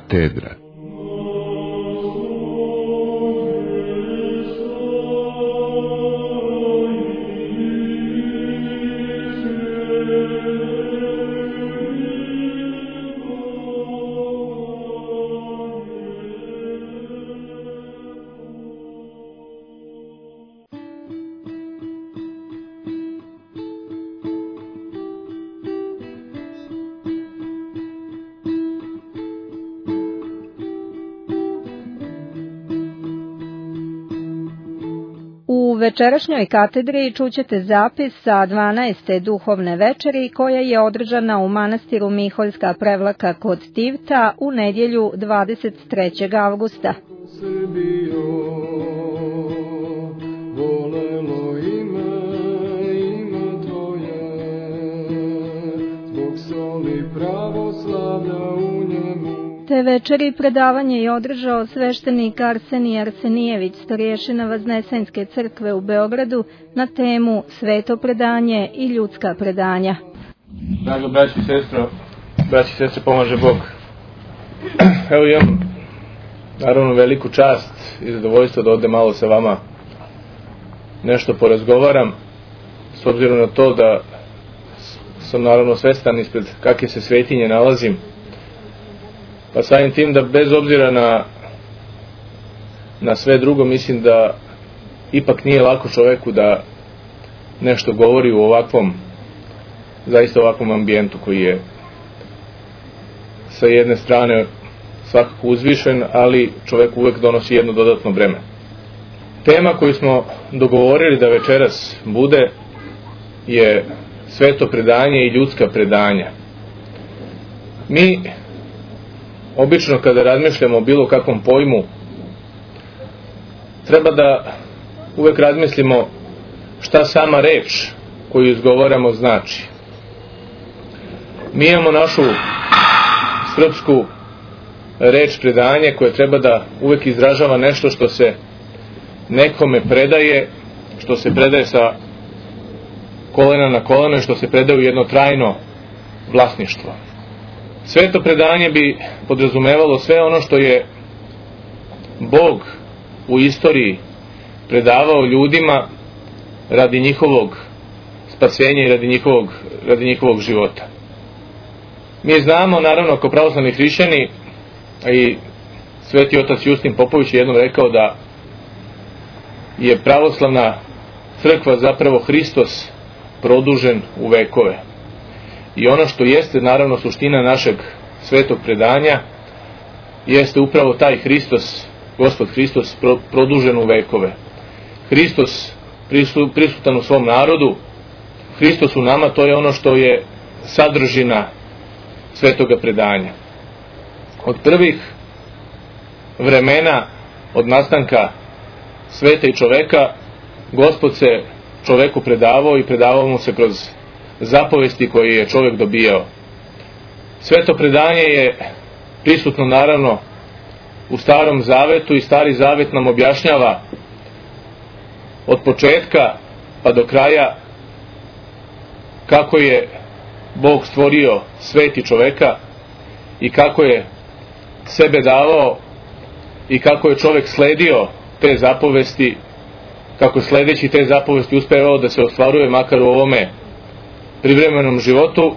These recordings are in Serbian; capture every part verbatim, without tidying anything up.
katedra. U večerašnjoj katedri čućete zapis sa dvanaeste duhovne večeri koja je održana u manastiru Miholjska Prevlaka kod Tivta u nedjelju dvadeset trećeg avgusta. Te večeri predavanje je održao sveštenik Arsenij Arsenijević, starješina Vaznesenske crkve u Beogradu, na temu Sveto predanje i ljudska predanja. Drago braći i sestro, braći i sestre, pomaže Bog. Evo imam naravno veliku čast i zadovoljstvo da ovdje malo sa vama nešto porazgovaram, s obzirom na to da sam naravno svestan ispred kakve se svetinje nalazim. Pa samim tim da bez obzira na, na sve drugo, mislim da ipak nije lako čovjeku da nešto govori u ovakvom, zaista ovakvom ambijentu koji je sa jedne strane svakako uzvišen, ali čovjek uvijek donosi jedno dodatno breme. Tema koju smo dogovorili da večeras bude je sveto predanje i ljudska predanja. Mi obično kada razmišljamo o bilo kakvom pojmu, treba da uvek razmislimo šta sama reč koju izgovaramo znači. Mi imamo našu srpsku reč predanje koja treba da uvek izražava nešto što se nekome predaje, što se predaje sa kolena na koleno i što se predaje u jedno trajno vlasništvo. Sveto predanje bi podrazumevalo sve ono što je Bog u istoriji predavao ljudima radi njihovog spasenja i radi njihovog, radi njihovog života. Mi znamo, naravno, kao pravoslavni hrišćani, a i sveti otac Justin Popović je jednom rekao da je pravoslavna crkva zapravo Hristos produžen u vekove. I ono što jeste naravno suština našeg svetog predanja jeste upravo taj Hristos, Gospod Hristos produžen u vekove. Hristos prisutan u svom narodu, Hristos u nama, to je ono što je sadržina svetoga predanja. Od prvih vremena, od nastanka sveta i čoveka, Gospod se čoveku predavao i predavao mu se kroz zapovesti koje je čovjek dobijao. Sveto predanje je prisutno naravno u Starom Zavetu i Stari Zavet nam objašnjava od početka pa do kraja kako je Bog stvorio svet i čoveka i kako je sebe davao i kako je čovjek sledio te zapovesti, kako sledeći te zapovesti uspevao da se ostvaruje makar u ovome privremenom životu,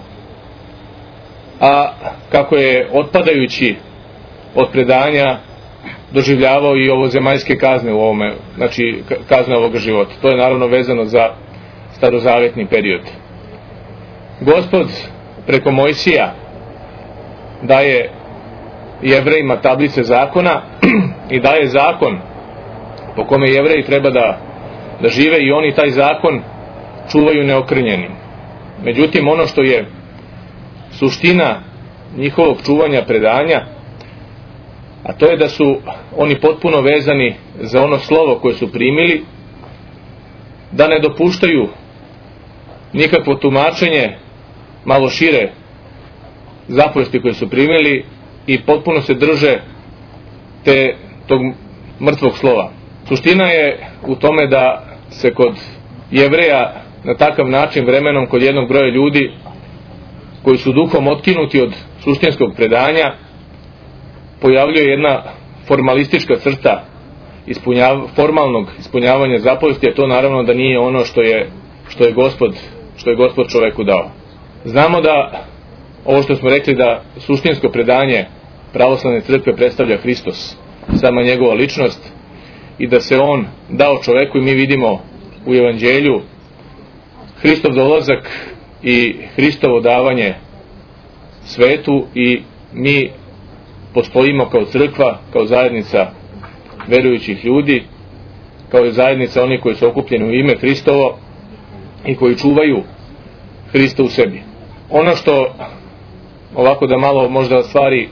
a kako je otpadajući od predanja doživljavao i ovo zemaljske kazne u ovome, znači kazne ovoga života. To je naravno vezano za starozavetni period. Gospod preko Mojsija daje Jevrejima tablice zakona i daje zakon po kome Jevreji treba da, da žive i oni taj zakon čuvaju neokrnjenim. Međutim, ono što je suština njihovog čuvanja predanja, a to je da su oni potpuno vezani za ono slovo koje su primili, da ne dopuštaju nikakvo tumačenje malo šire zapovesti koje su primili i potpuno se drže te, tog mrtvog slova. Suština je u tome da se kod Jevreja na takav način vremenom kod jednog broja ljudi koji su duhom otkinuti od suštinskog predanja pojavljuje jedna formalistička crta ispunjav, formalnog ispunjavanja zapovesti, a to naravno da nije ono što je, što je Gospod, što je Gospod čoveku dao. Znamo da ovo što smo rekli, da suštinsko predanje pravoslavne crkve predstavlja Hristos, sama njegova ličnost, i da se on dao čoveku, i mi vidimo u evanđelju Hristov dolazak i Hristovo davanje svetu, i mi postojimo kao crkva, kao zajednica verujućih ljudi, kao zajednica onih koji su okupljeni u ime Hristovo i koji čuvaju Hrista u sebi. Ono što, ovako da malo možda stvari,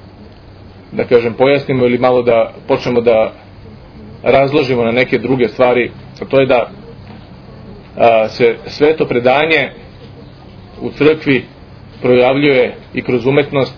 da kažem, pojasnimo ili malo da počnemo da razložimo na neke druge stvari, a to je da a, se sveto predanje u crkvi projavljuje i kroz umetnost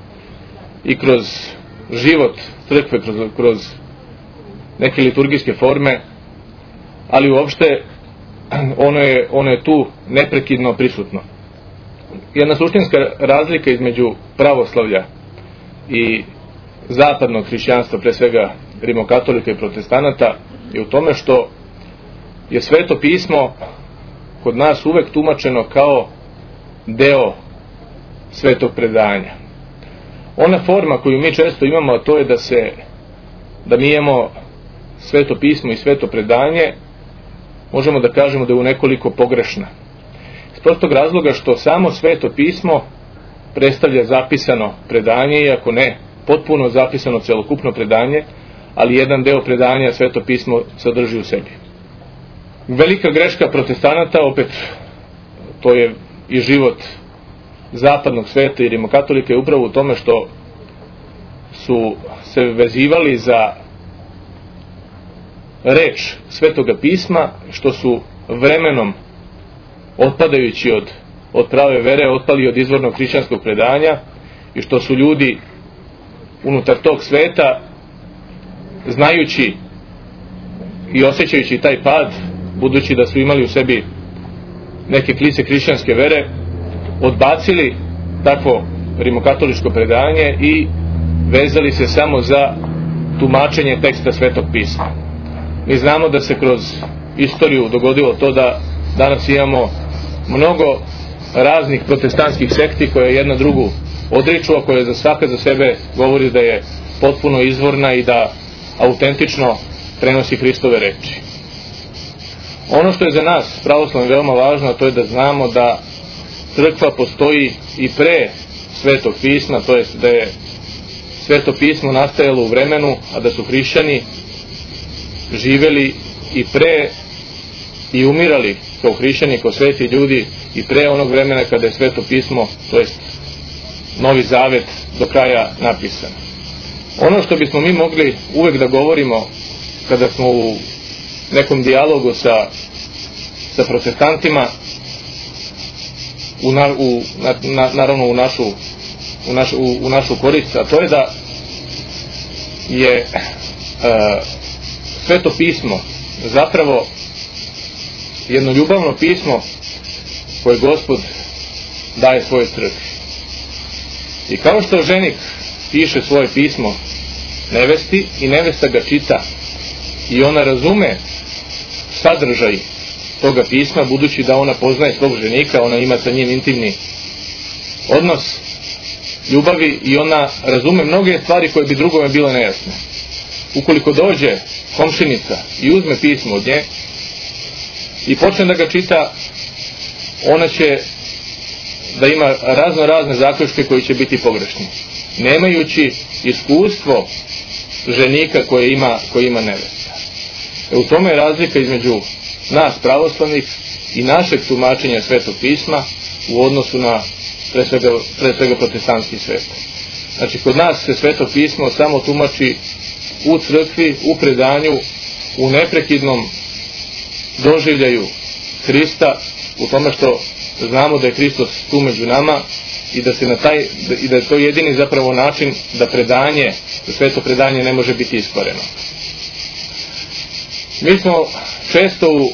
i kroz život crkve, kroz, kroz neke liturgijske forme, ali uopšte ono je, ono je tu neprekidno prisutno. Jedna suštinska razlika između pravoslavlja i zapadnog hrišćanstva, pre svega rimokatolika i protestanata, je u tome što je sveto pismo kod nas uvek tumačeno kao deo svetog predanja. Ona forma koju mi često imamo, a to je da se da mi imamo sveto pismo i sveto predanje, možemo da kažemo da je u nekoliko pogrešna. Iz prostog razloga što samo sveto pismo predstavlja zapisano predanje, iako ne potpuno zapisano celokupno predanje, ali jedan deo predanja sveto pismo sadrži u sebi. Velika greška protestanata, opet to je i život zapadnog sveta i rimokatolika, je upravo u tome što su se vezivali za reč svetoga pisma, što su vremenom, otpadajući od, od prave vere, otpali od izvornog hrišćanskog predanja, i što su ljudi unutar tog sveta, znajući i osjećajući taj pad, budući da su imali u sebi neke klice hrišćanske vere, odbacili takvo rimokatoličko predanje i vezali se samo za tumačenje teksta svetog pisma. Mi znamo da se kroz istoriju dogodilo to da danas imamo mnogo raznih protestantskih sekti koje jedna drugu odriču, a koje za svaka za sebe govori da je potpuno izvorna i da autentično prenosi Hristove reči. Ono što je za nas pravoslavno veoma važno, to je da znamo da crkva postoji i pre svetog pisma, to jest da je sveto pismo nastajalo u vremenu, a da su hrišćani živeli i pre i umirali kao hrišćani, kao sveti ljudi, i pre onog vremena kada je sveto pismo, to jest Novi Zavet, do kraja napisan. Ono što bismo mi mogli uvek da govorimo kada smo u nekom dijalogu sa, sa protestantima, u na, u, na, naravno u našu, u, naš, u, u našu korist, a to je da je e, sveto pismo zapravo jedno ljubavno pismo koje Gospod daje svoje crkvi. I kao što ženik piše svoje pismo nevesti i nevesta ga čita i ona razume sadržaj toga pisma, budući da ona poznaje svog ženika, ona ima sa njim intimni odnos ljubavi i ona razume mnoge stvari koje bi drugome bile nejasne. Ukoliko dođe komšinica i uzme pismo od nje i počne da ga čita, ona će da ima razno razne zaključke koji će biti pogrešni, nemajući iskustvo ženika koje ima, koje ima nevesta. E, u tome je razlika između nas pravoslavnih i našeg tumačenja svetog pisma u odnosu na pre svega, pre svega protestantski svet. Znači, kod nas se sveto pismo samo tumači u crkvi, u predanju, u neprekidnom doživljaju Hrista, u tome što znamo da je Hristos tu među nama i da se na taj i da je to jedini zapravo način da predanje, da sveto predanje ne može biti iskvareno. Mi smo često u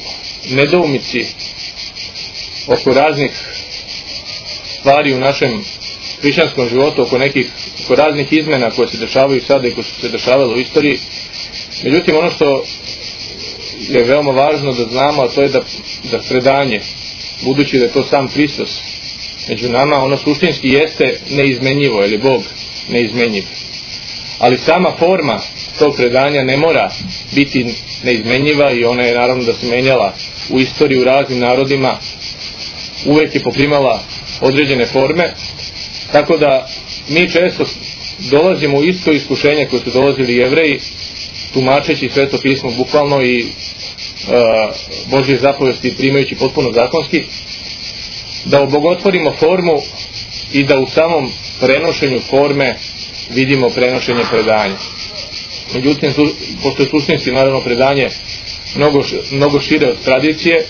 nedoumici oko raznih stvari u našem hrišćanskom životu, oko nekih, oko raznih izmena koje se dešavaju sada i koje su se dešavale u istoriji. Međutim, ono što je veoma važno da znamo, a to je da, da predanje, budući da je to sam Hristos među nama, ono suštinski jeste neizmenjivo, jer je Bog neizmenjiv. Ali sama forma tog predanja ne mora biti neizmenjiva i ona je naravno da se menjala u istoriji u raznim narodima, uvek je poprimala određene forme, tako da mi često dolazimo u isto iskušenje koje su dolazili Jevreji, tumačeći Sveto pismo bukvalno i uh, Božje zapovesti primajući potpuno zakonski, da obogotvorimo formu i da u samom prenošenju forme vidimo prenošenje predanja. Međutim, pošto je suštinski naravno predanje mnogo, mnogo šire od tradicije,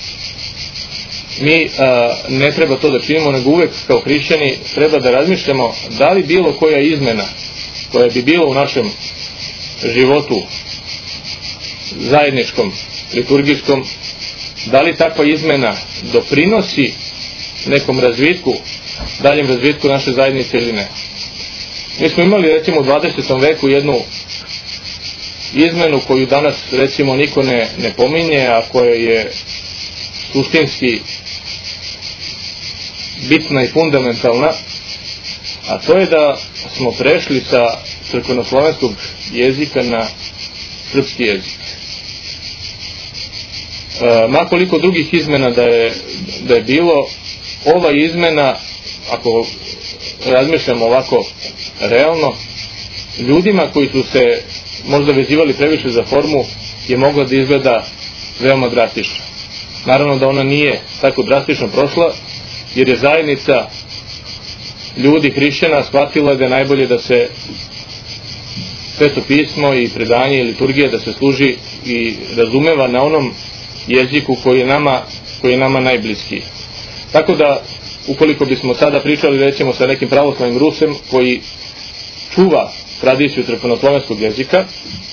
mi a, ne treba to da činimo, nego uvek kao hrišćani treba da razmišljamo da li bilo koja izmena koja bi bila u našem životu zajedničkom, liturgijskom, da li takva izmena doprinosi nekom razvitku, daljem razvitku naše zajednice ili ne. Mi smo imali recimo u dvadesetom veku jednu izmenu koju danas recimo niko ne, ne pominje, a koja je suštinski bitna i fundamentalna, a to je da smo prešli sa crkvenoslovenskog jezika na srpski jezik. E, makoliko drugih izmena da je, da je bilo, ova izmena, ako razmišljamo ovako realno, ljudima koji su se možda vezivali previše za formu, je mogla da izgleda veoma drastično. Naravno da ona nije tako drastično prošla, jer je zajednica ljudi hrišćana shvatila da je najbolje da se Sveto pismo i predanje i liturgija da se služi i razumeva na onom jeziku koji je nama, koji je nama najbliskiji. Tako da, ukoliko bismo sada pričali recimo sa nekim pravoslavnim Rusem koji čuva tradiciju crkvenoslovenskog jezika,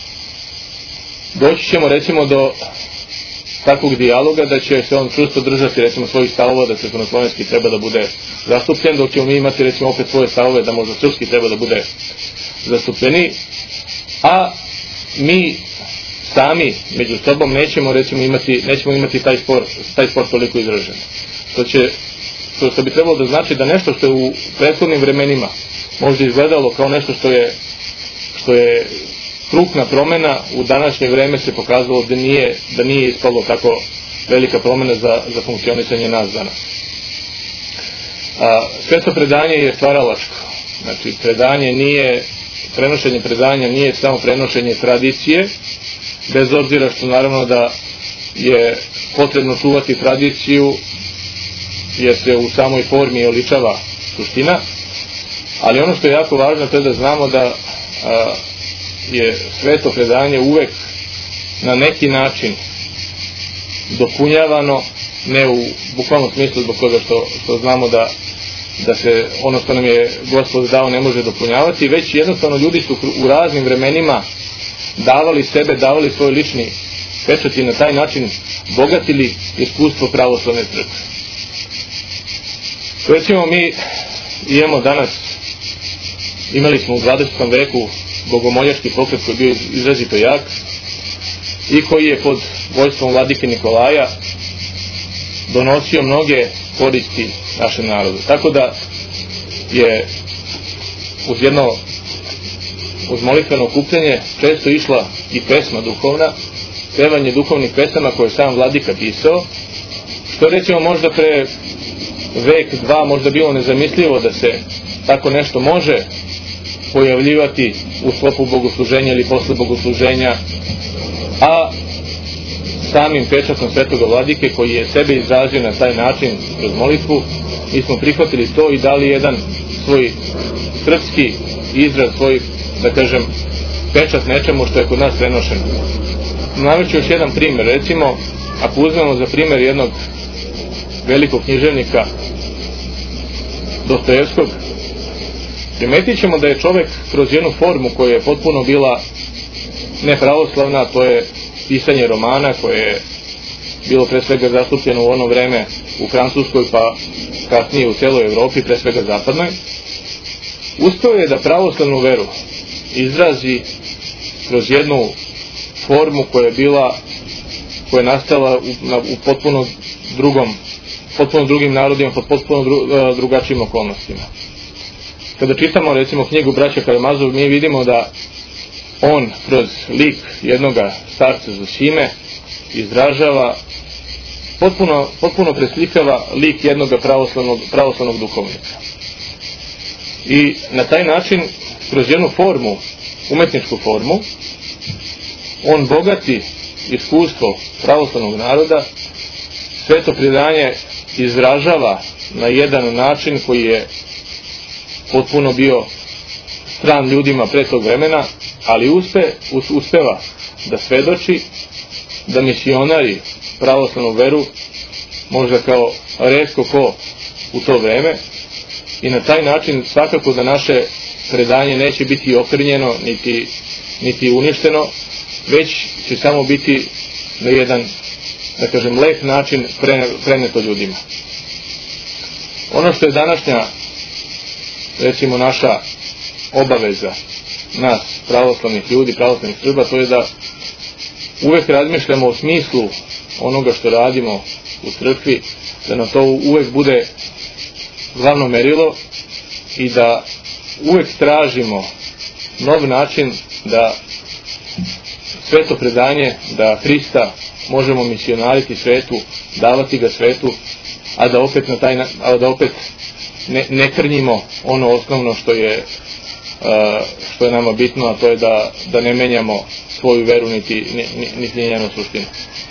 doći ćemo recimo do takvog dijaloga da će se on čvrsto držati recimo svojih stavova da crkvenoslovenski treba da bude zastupljen, dok ćemo mi imati recimo opet svoje stavove da možda srpski treba da bude zastupljeni, a mi sami među sobom nećemo recimo imati, nećemo imati taj spor, taj spor toliko izražen. Što će, što, što bi trebalo da znači da nešto što je u prethodnim vremenima možda izgledalo kao nešto što je što je krupna promena, u današnje vreme se pokazalo da nije, da nije ispalo tako velika promena za, za funkcionisanje nas danas. A, sveto predanje je stvaralačko. Znači, predanje nije, prenošenje predanja nije samo prenošenje tradicije, bez obzira što naravno da je potrebno čuvati tradiciju, jer se u samoj formi oličava suština, ali ono što je jako važno to je da znamo da a, je sveto predanje uvek na neki način dopunjavano, ne u bukvalnom smislu zbog toga što, što znamo da, da se ono što nam je Gospod dao ne može dopunjavati, već jednostavno ljudi su u raznim vremenima davali sebe, davali svoj lični pečat i na taj način bogatili iskustvo pravoslavne crkve. Recimo mi imamo danas, imali smo u dvadesetom veku bogomoljački pokret koji je bio izrazito jak i koji je pod vojstvom vladike Nikolaja donosio mnoge koristi našem narodu. Tako da je uz jedno uz molitveno okupljanje često išla i pesma duhovna, pevanje duhovnih pesama koje je sam vladika pisao, što recimo možda pre vek, dva možda bilo nezamislivo da se tako nešto može pojavljivati u sklopu bogosluženja ili posle bogosluženja, a samim pečatom svetoga vladike koji je sebe izrazio na taj način kroz molitvu, mi smo prihvatili to i dali jedan svoj srpski izraz, svoj, da kažem, pečat nečemu što je kod nas prenošeno. Navešću još jedan primjer. Recimo, ako uzmemo za primjer jednog velikog književnika Dostojevskog, primetit ćemo da je čovek kroz jednu formu koja je potpuno bila nepravoslavna, to je pisanje romana koje je bilo pre svega zastupljeno u ono vreme u Francuskoj, pa kasnije u celoj Evropi, pre svega zapadnoj, uspeo je da pravoslavnu veru izrazi kroz jednu formu koja je bila, koja je nastala u, na, u potpuno drugom, potpuno drugim narodima, pod potpuno dru, drugačijim okolnostima. Kada čitamo recimo knjigu braće Karamazov, mi vidimo da on kroz lik jednoga starca Zosime izražava, potpuno, potpuno preslikava lik jednoga pravoslavnog, pravoslavnog duhovnika. I na taj način, kroz jednu formu, umetničku formu, on bogati iskustvo pravoslavnog naroda, sveto predanje izražava na jedan način koji je potpuno bio stran ljudima pre tog vremena, ali uspe, uspeva da svedoči da misionari pravoslavnu veru, možda kao retko ko u to vreme, i na taj način svakako da naše predanje neće biti okrnjeno niti, niti uništeno, već će samo biti na jedan, da kažem, lep način preneto ljudima. Ono što je današnja, recimo, naša obaveza nas, pravoslavnih ljudi, pravoslavnih Srba, to je da uvek razmišljamo o smislu onoga što radimo u crkvi, da nam to uvek bude glavno merilo i da uvek tražimo nov način da sveto predanje, da Hrista možemo misionariti svetu, davati ga svetu, a da opet, na taj, a da opet ne, ne krnjimo ono osnovno što je, uh, što je nama bitno, a to je da, da ne menjamo svoju veru niti, niti njenu suštinu.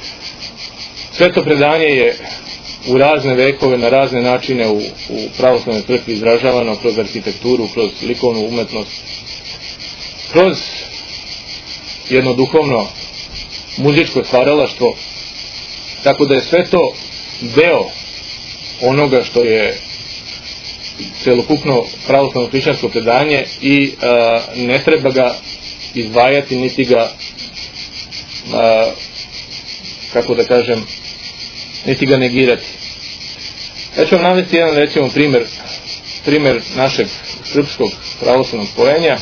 Sveto predanje je u razne vekove, na razne načine u, u pravoslavnoj crkvi izražavano kroz arhitekturu, kroz likovnu umetnost, kroz jedno duhovno muzičko stvaralaštvo, tako da je sve to deo onoga što je celokupno pravoslavno hrišćansko predanje i a, ne treba ga izdvajati niti ga a, kako da kažem niti ga negirati. Ja ću vam navesti jedan, recimo, primer, primer našeg srpskog pravoslavnog pojenja,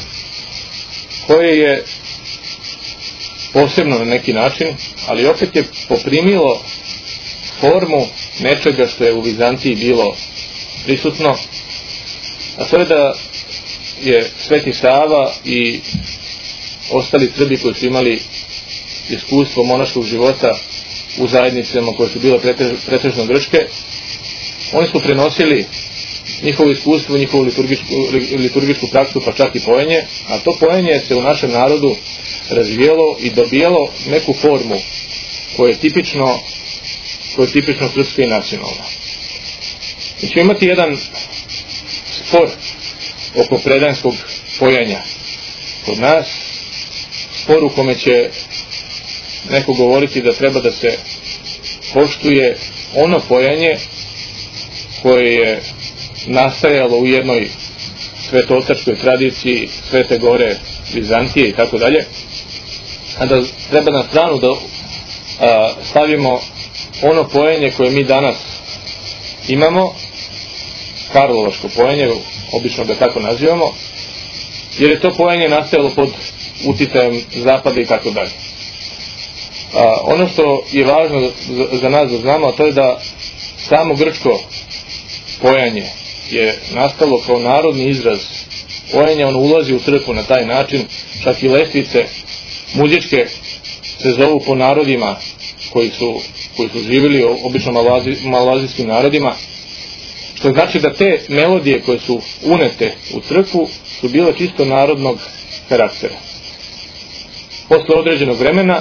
koje je posebno na neki način, ali opet je poprimilo formu nečega što je u Vizantiji bilo prisutno, a to je da je Sveti Sava i ostali Srbi koji su imali iskustvo monaškog života u zajednicama koje su bile pretežno grčke, oni su prenosili njihovo iskustvo, njihovu liturgijsku, liturgijsku praksu, pa čak i pojenje, a to pojenje se u našem narodu razvijelo i dobijalo neku formu koja je tipično, koja je tipično srpska i nacionalna. Mi ćemo imati jedan spor oko predanskog pojenja kod nas, spor u kome će neko govoriti da treba da se poštuje ono pojenje koje je nastajalo u jednoj svetootačkoj tradiciji Svete Gore, Vizantije i tako dalje, a da treba na stranu da a, stavimo ono pojenje koje mi danas imamo, Karlovaško pojenje, obično ga tako nazivamo, jer je to pojenje nastajalo pod uticajem Zapada i tako dalje. A, ono što je važno za, za nas da znamo, a to je da samo grčko pojanje je nastalo kao narodni izraz pojenja, ono ulazi u crkvu na taj način, čak i lestvice muzičke se zovu po narodima koji su, koji su živjeli, obično malazi, malazijskim narodima, što znači da te melodije koje su unete u crkvu su bile čisto narodnog karaktera. Posle određenog vremena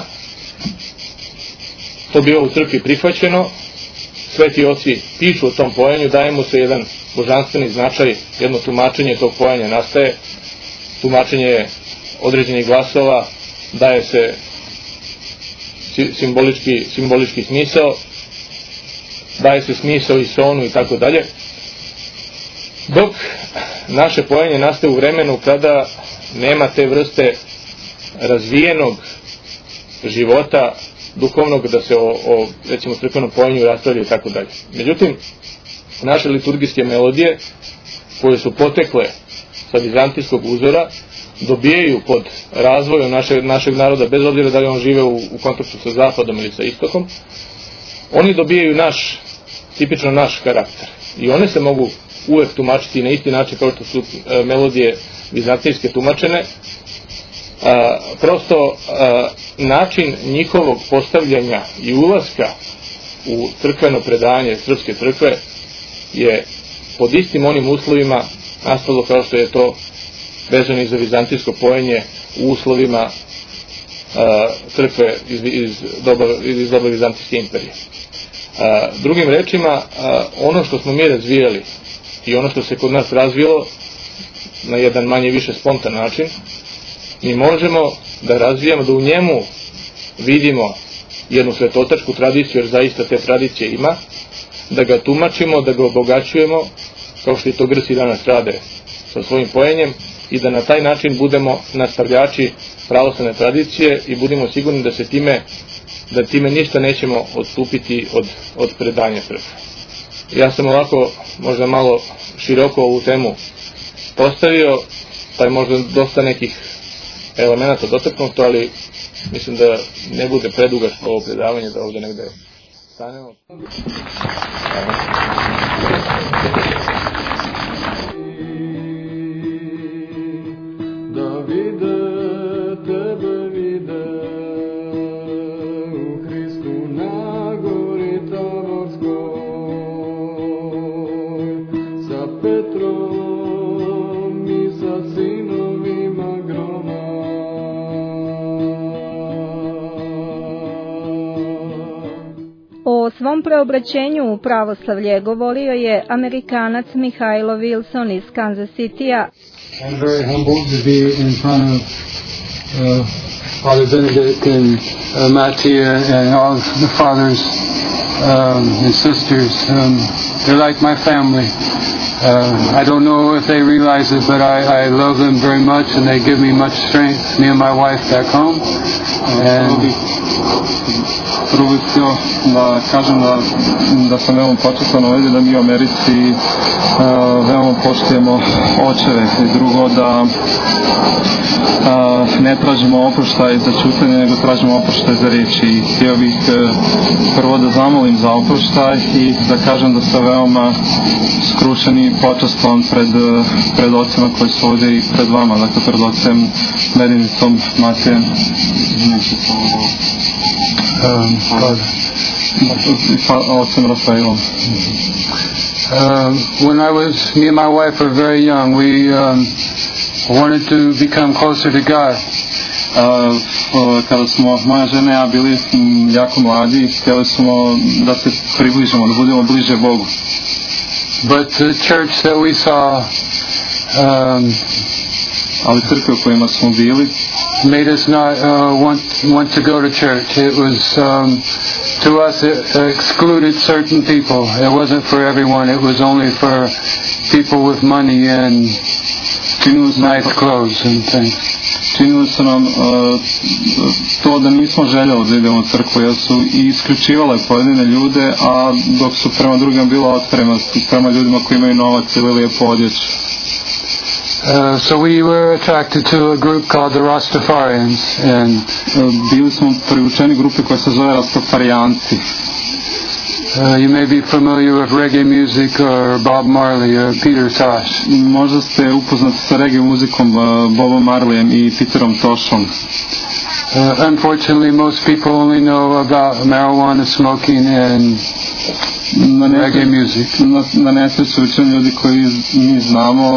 to bilo u crkvi prihvaćeno, sveti oci pišu o tom pojenju, daje mu se jedan božanstveni značaj, jedno tumačenje tog pojenja nastaje, tumačenje određenih glasova, daje se simbolički, simbolički smisao, daje se smisao i sonu i tako dalje, dok naše pojenje nastaje u vremenu kada nema te vrste razvijenog života duhovnog da se o, o recimo crkvenom pojenju raspravlja i tako dalje. Međutim, naše liturgijske melodije koje su potekle sa vizantijskog uzora dobijaju pod razvojem našeg, našeg naroda, bez obzira da li on žive u, u kontaktu sa zapadom ili sa istokom, oni dobijaju naš, tipično naš karakter. I one se mogu uvek tumačiti na isti način kao što su e, melodije vizantijske tumačene. A, prosto a, način njihovog postavljanja i ulaska u crkveno predanje srpske crkve je pod istim onim uslovima nastalo kao što je to vezano za vizantijsko pojenje u uslovima a, crkve iz, iz, doba, iz doba Vizantijske imperije. A, drugim rečima, a, ono što smo mi razvijali i ono što se kod nas razvijelo na jedan manje više spontan način, mi možemo da razvijamo, da u njemu vidimo jednu svetotačku tradiciju, jer zaista te tradicije ima, da ga tumačimo, da ga obogaćujemo, kao što i to Grci danas rade sa svojim pojenjem, i da na taj način budemo nastavljači pravoslavne tradicije i budemo sigurni da se time, da time ništa nećemo odstupiti od, od predanja crkve. Ja sam ovako možda malo široko ovu temu postavio, pa je možda dosta nekih elemenata dotaknuto, ali mislim da ne bude predugačko ovo predavanje, da ovde negde stanemo. Da vide tebe, vide u Hristu na gori Taborskoj, sa Petrom i sa sinovima groma. O svom preobraćenju u pravoslavlje govorio je Amerikanac Mihailo Wilson iz Kansas City-a. I'm very humbled to be in front of uh, Father Benedict and uh, Mattia and all the fathers um, and sisters. Um, they're like my family. Uh, I don't know if they realize it, but I, I love them very much, and they give me much strength, me and my wife back home. And prvo bih htio da kažem da, da sam veoma počastan ovdje, da mi u Americi uh, veoma poštujemo očeve, i drugo da uh, ne tražimo oproštaj za ćutanje, nego tražimo oproštaj za riječi. I htio bih uh, prvo da zamolim za oproštaj i da kažem da sam veoma skrušen i počastan pred, pred ocima koji su ovdje i pred vama, dakle pred ocem Medinicom, Matijem, um, ocem Rafaelom. Um, when I was, me and my wife were very young, we um, wanted to become closer to God. Uh, uh, kada smo moja žena i ja bili um, jako mladi, htjeli smo da se približimo, da budemo bliže Bogu. But the church that we saw um, ali crkve u kojima smo bili made us not uh, want want to go to church. It was um, to us it excluded certain people. It wasn't for everyone. It was only for people with money and nice clothes and things. Činilo se nam uh, to da nismo željeli da idemo u crkvu, jer su i isključivale pojedine ljude, a dok su prema drugima bila otvorena prema ljudima koji imaju novac ili lijepo odjeću. Uh, so we were attracted to a group called the Rastafarians, and uh, bili smo privučeni grupi koja se zove Rastafarijanci. Uh, you may be familiar with reggae music or Bob Marley or Peter Tosh. Možda ste upoznati sa reggae muzikom uh, Bobom Marleyem i Peterom Toshom. Uh, unfortunately, most people only know about marijuana smoking and na reggae music. Na, na nesreću većina ljudi koji mi znamo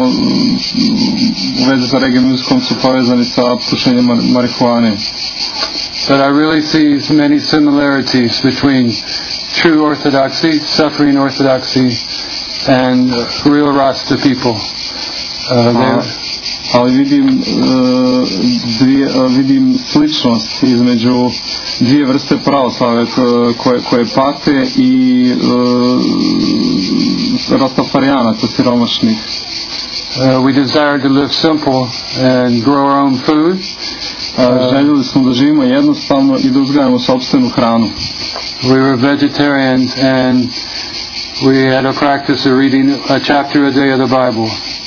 u vezi sa reggae muzikom su povezani sa pušenjem mar- marihuane. But I really see many similarities between true orthodoxy, suffering orthodoxy, and real Rasta people. Uh, A, ali vidim uh, dvije, uh, vidim sličnost između dvije vrste pravoslave koje, koje pate i uh, Rastafarijanaca siromašnih. Uh, we desire to live simple and grow our own food. Uh, željeli smo da živimo jednostavno i da uzgajamo sopstvenu hranu. We were vegetarians and we had a practice of reading a chapter a day of the Bible.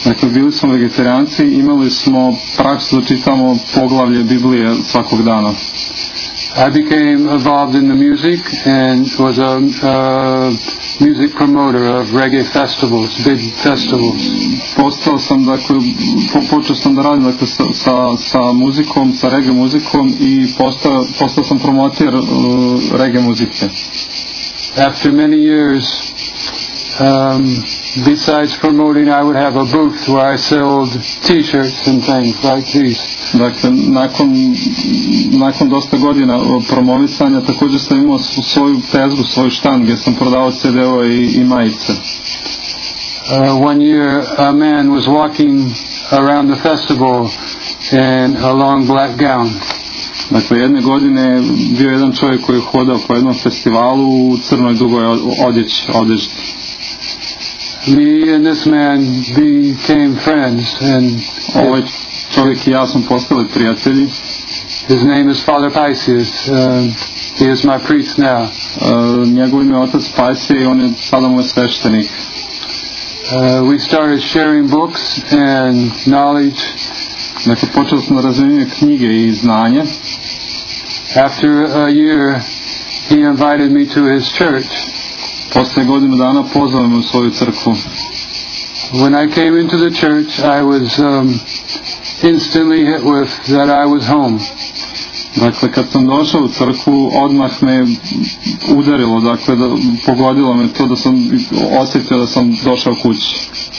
Dakle, bili smo vegetarijanci, imali smo praksu da čitamo poglavlje Biblije svakog dana. I became involved in the music and was a uh, music promoter of reggae festivals, big festivals. Postao sam, dakle, po, počeo sam da radim dakle, sa, sa, sa muzikom, sa reggae muzikom i postao, postao sam promoter uh, reggae muzike. After many years, um, besides promoting, I would have a booth where I sold t-shirts and things like these. Dakle, nakon, nakon dosta godina promovisanja, također sam imao svoju tezgu, svoj štand gdje sam prodavao ce de ove i, i majice. Uh, one year, a man was walking around the festival in a long black gown. Dakle, jedne godine bio jedan čovjek koji je hodao po jednom festivalu u crnoj dugoj odjeći, odeći. Me and this man became friends, and ovaj čovjek i ja smo postali prijatelji. His name is Father Paisius. Uh, he is my priest now. Uh, njegov ime je otac Paisije i on je sada moj sveštenik. Uh, we started sharing books and knowledge. Dakle, počeli smo da razmijenjujemo knjige i znanje. After a year, he invited me to his church. Posle godinu dana pozvao me u svoju crkvu. When I came into the church, I was um, instantly hit with that I was home. Dakle, kad sam došao u crkvu, odmah me udarilo, dakle, da, pogodilo me to da sam osjetio da sam došao kući.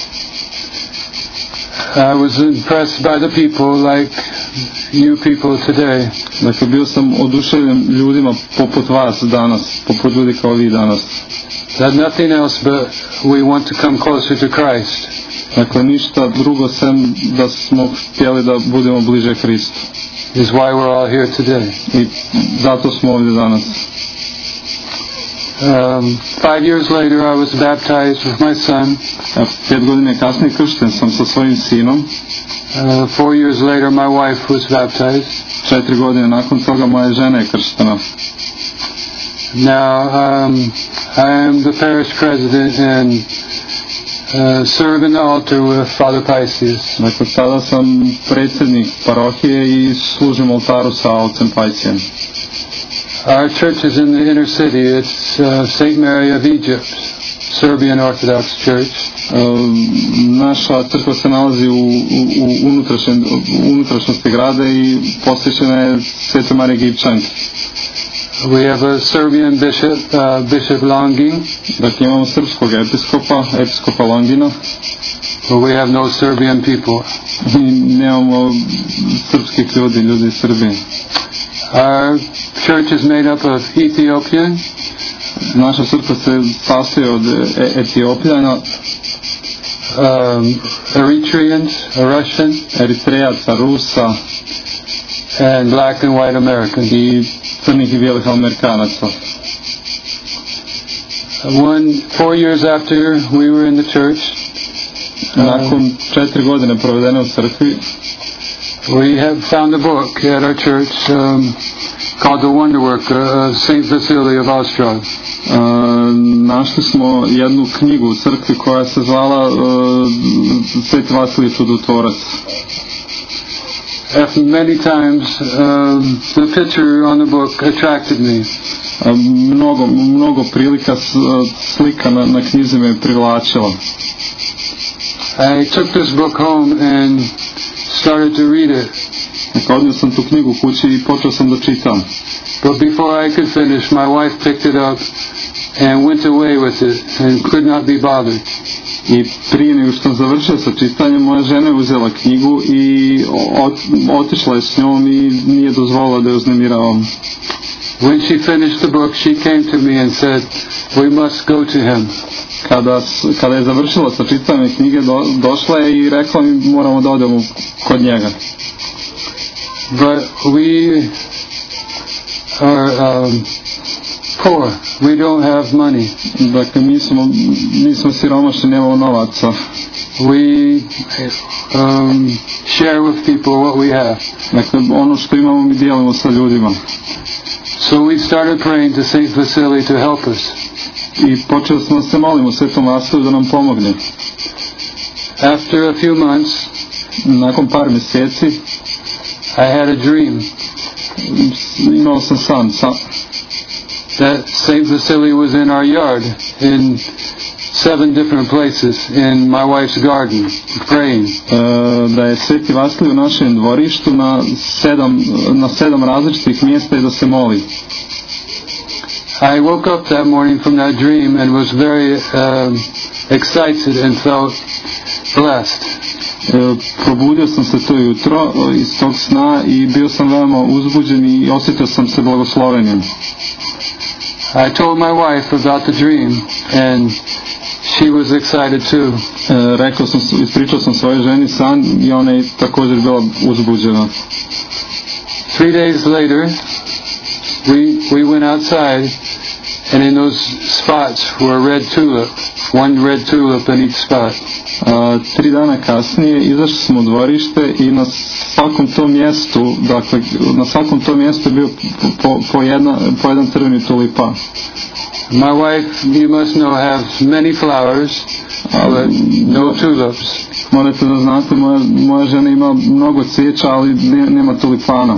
I was impressed by the people like you people today. Dakle, bio sam oduševljen ljudima poput vas danas, poput ljudi kao vi danas. That nothing else but we want to come closer to Christ. Dakle, ništa drugo sem da smo htjeli da budemo bliže Hristu. Is why we're all here today. I zato smo ovdje danas. Um, five years later, I was baptized with my son. Pet godine kasnije kršten sam sa svojim sinom. Uh, four years later, my wife was baptized. Četiri godine nakon toga moja žena je krštena. Now, um, I am the parish president and uh, serve in the altar with Father Paisius. Dakle, sada sam predsjednik parohije i služim oltaru sa ocem Paisijem. Our church is in the inner city. It's uh, Saint Mary of Egypt, Serbian Orthodox Church. Um, naša crkva se nalazi u, u, u unutrašnjosti grada i posvećena je Svete Marije Egipćanke. We have a Serbian bishop, uh, Bishop Longin. Dakle, imamo srpskog episkopa, episkopa Longina. But we have no Serbian people. I nemamo srpskih ljudi, ljudi iz Srbije. Our church is made up of Ethiopian. Naša crkva se sastoji od e- Etiopljana, um, Eritreans, Russian, Eritrejaca, Rusa and black and white Americans. I crnih i bijelih Amerikanaca. One, four years after we were in the church, nakon četiri godine provedene u crkvi, we have found a book at our church um, called The Wonder Worker of Saint Vasily of Ostrog. Uh, našli smo jednu knjigu u crkvi koja se zvala uh, Sveti Vasilij Čudotvorac. After many times, um, the picture on the book attracted me. Uh, mnogo, mnogo prilika s, uh, slika na, na knjizi me privlačila. I took this book home and started to read it. Dakle, odnio sam tu knjigu kući i počeo sam da čitam. But before I could finish, my wife picked it up and went away with it and could not be bothered. I prije nego što sam završio sa čitanjem, moja žena je uzela knjigu i ot, otišla je s njom i nije dozvolila da je uznemiravam. When she finished the book, she came to me and said, "We must go to him." Kada, kada je završila sa čitanjem knjige, do, došla je i rekla mi moramo da odemo kod njega. But we are um, poor. We don't have money. Dakle, mi smo, mi smo siromašni, nemamo novaca. We um, share with people what we have. Dakle, ono što imamo mi dijelimo sa ljudima. So we started praying to Saint Vasily to help us. I počeli smo da se molimo Svetom Vasiliju da nam pomogne. after a few months, nakon par mjeseci, I had a dream imao sam san sa, that Saint Vasily was in our yard in seven different places in my wife's garden praying. Uh, da je Sveti Vasilij u našem dvorištu na sedam, na sedam različitih mjesta i da se moli. I woke up that morning from that dream and was very um, excited and felt blessed. Uh, probudio sam se to jutro iz tog sna i bio sam veoma uzbuđen i osjetio sam se blagoslovenim. I told my wife about the dream and she was excited too. Uh, rekao sam, ispričao sam svojoj ženi san i ona je također bila uzbuđena. Three days later, we we went outside, and in those spots were red tulip, one red tulip in each spot. Uh, tri dana kasnije izašli smo u dvorište i na svakom tom mjestu, dakle, na svakom tom mjestu je bio po, po, jedna, po jedan crveni tulipan. My wife, you must know, has many flowers, but no tulips. Morate da znate, moja, moja žena ima mnogo cvijeća, ali ne, nema tulipana.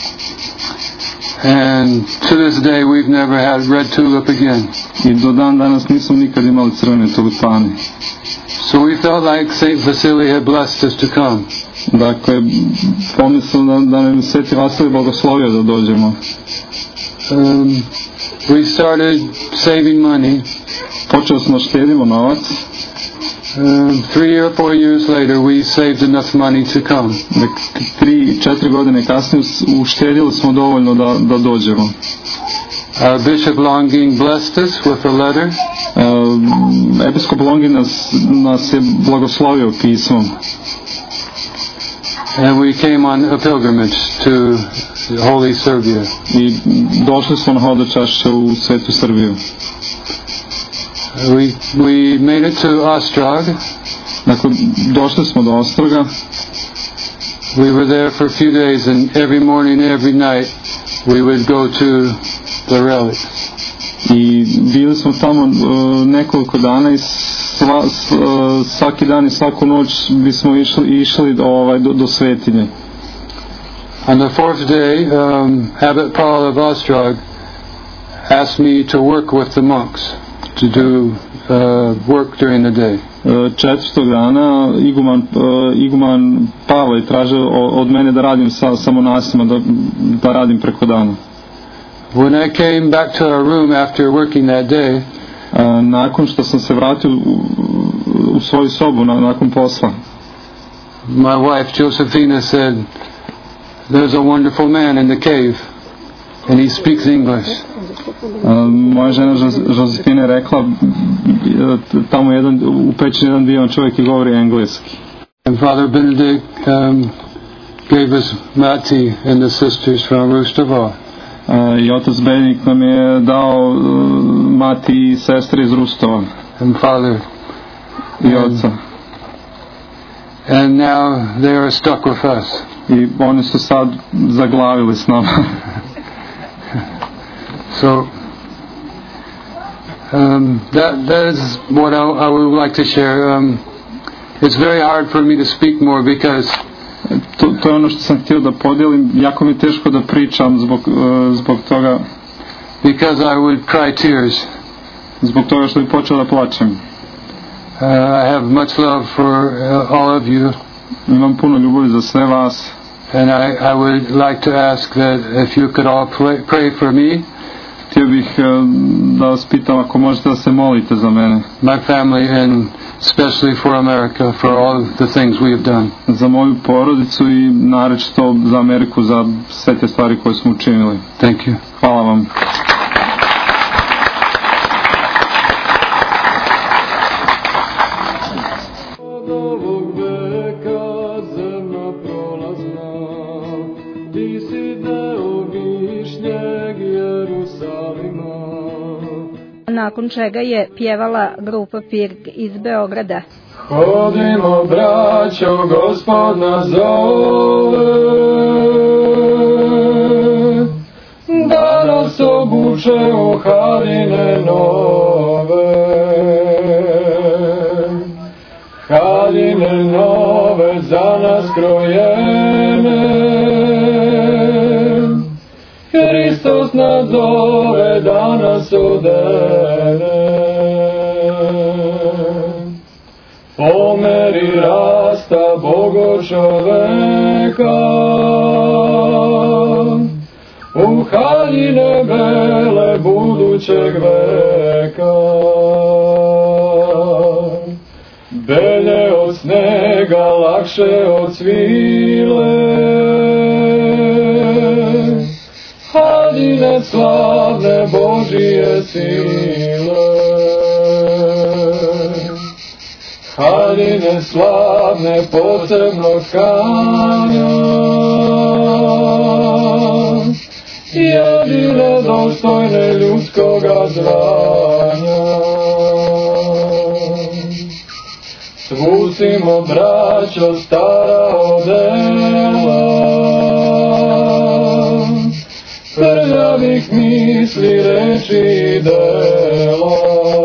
And to this day we've never had red tulip again. I do dan danas nismo nikad imali crvene tulipane. So we felt like Saint Vasily had blessed us to come. Dakle, pomislio da, da nam Sveti Vasilij blagoslovio da dođemo. Um, we started saving money. Počeli smo štedimo novac. Um, three or four years later, we saved enough money to come. Tri, četiri godine kasnije uštedili smo dovoljno da, da dođemo. Uh, Bishop Longing blessed us with a letter. Uh, Episkop Longing nas, nas je blagoslovio pismom. And we came on a pilgrimage to Holy Serbia. I došli smo na hodočašće u Svetu Srbiju. We we made it to Ostrog. Dakle, došli smo do Ostroga. We were there for a few days, and every morning, every night, we would go to the relic. I bili smo tamo uh, nekoliko dana i sva, s, uh, svaki dan i svaku noć bismo išli, išli ovaj, do, do svetinje. On the fourth day, um, Abbot Paul of Ostrog asked me to work with the monks, to do uh, work during the day. Četvrtog dana iguman, uh, iguman Pavle je tražio od mene da radim sa, sa monasima, da, da radim preko dana. When I came back to our room after working that day, uh, nakon što sam se vratio u, u svoju sobu na, nakon posla, my wife Josephina said, "There's a wonderful man in the cave, and he speaks English." Uh, moja žena Josefina je rekla, tamo jedan, u pećini jedan divan čovjek i govori engleski. And Father Benedict um, gave us Mati and the sisters from Rustovo. Uh, I otac Benedikt nam je dao uh, Mati i sestre iz Rustova. And Father. I oca. And now they are stuck with us. I oni su sad zaglavili s nama. So um, that that is what I, I would like to share. Um, it's very hard for me to speak more because to, to je ono što sam htio da podijelim. Jako mi je teško da pričam zbog uh, zbog toga. Because I would cry tears. Zbog toga što bi počeo da plačem. Uh, I have much love for uh, all of you. Imam puno ljubavi za sve vas. And I, I would like to ask that if you could all pray, pray for me. Htio bih da vas pitam ako možete da se molite za mene. My family and especially for America for all the things we have done. Za moju porodicu i naročito za Ameriku za sve te stvari koje smo učinili. Thank you. Hvala vam. Nakon čega je pjevala grupa Pirg iz Beograda. Hodimo, braćo, Gospod nas zove, da nas obuče u haljine nove. Haljine godine nove za nas krojene. Hristos nas zove da nas odene. Po meri rasta Bogo čoveka, u haljine bele budućeg veka. Belje od snega, lakše od svile, haljine slavne Božije sile. Haljine slavne posebno tkanja, jedine dostojne ljudskoga zvanja. Spustimo, braćo, stara odela, prljavih misli, reči i dela.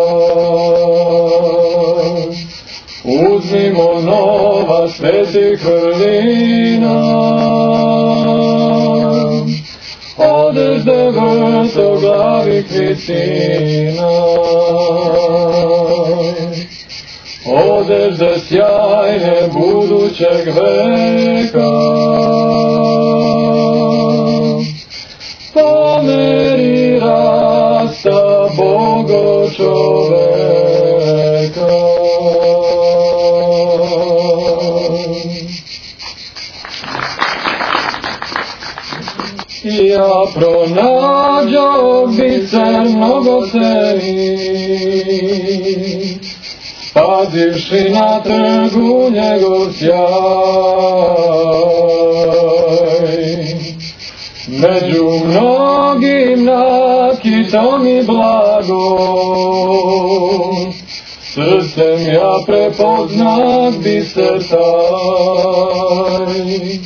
Uzmimo nova svetih vrlina, odežde vrtoglavih visina. Odežde sjajne budućeg veka, po meri rasta Bogo čoveka. Ja pronađo biser mnogoceni, spazivši na trgu njegov sjaj. Među mnogim nakitom i blagom, srcem ja prepoznat biser taj.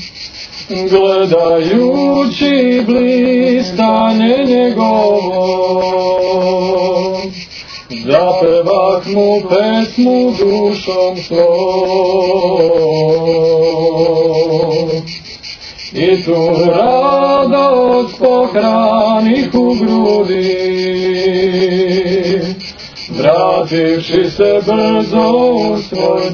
Gledajući blistanje njegovo, zapevah mu pesmu dušom svoj. I tu radost pohranih u grudi, vrativši se brzo u svoj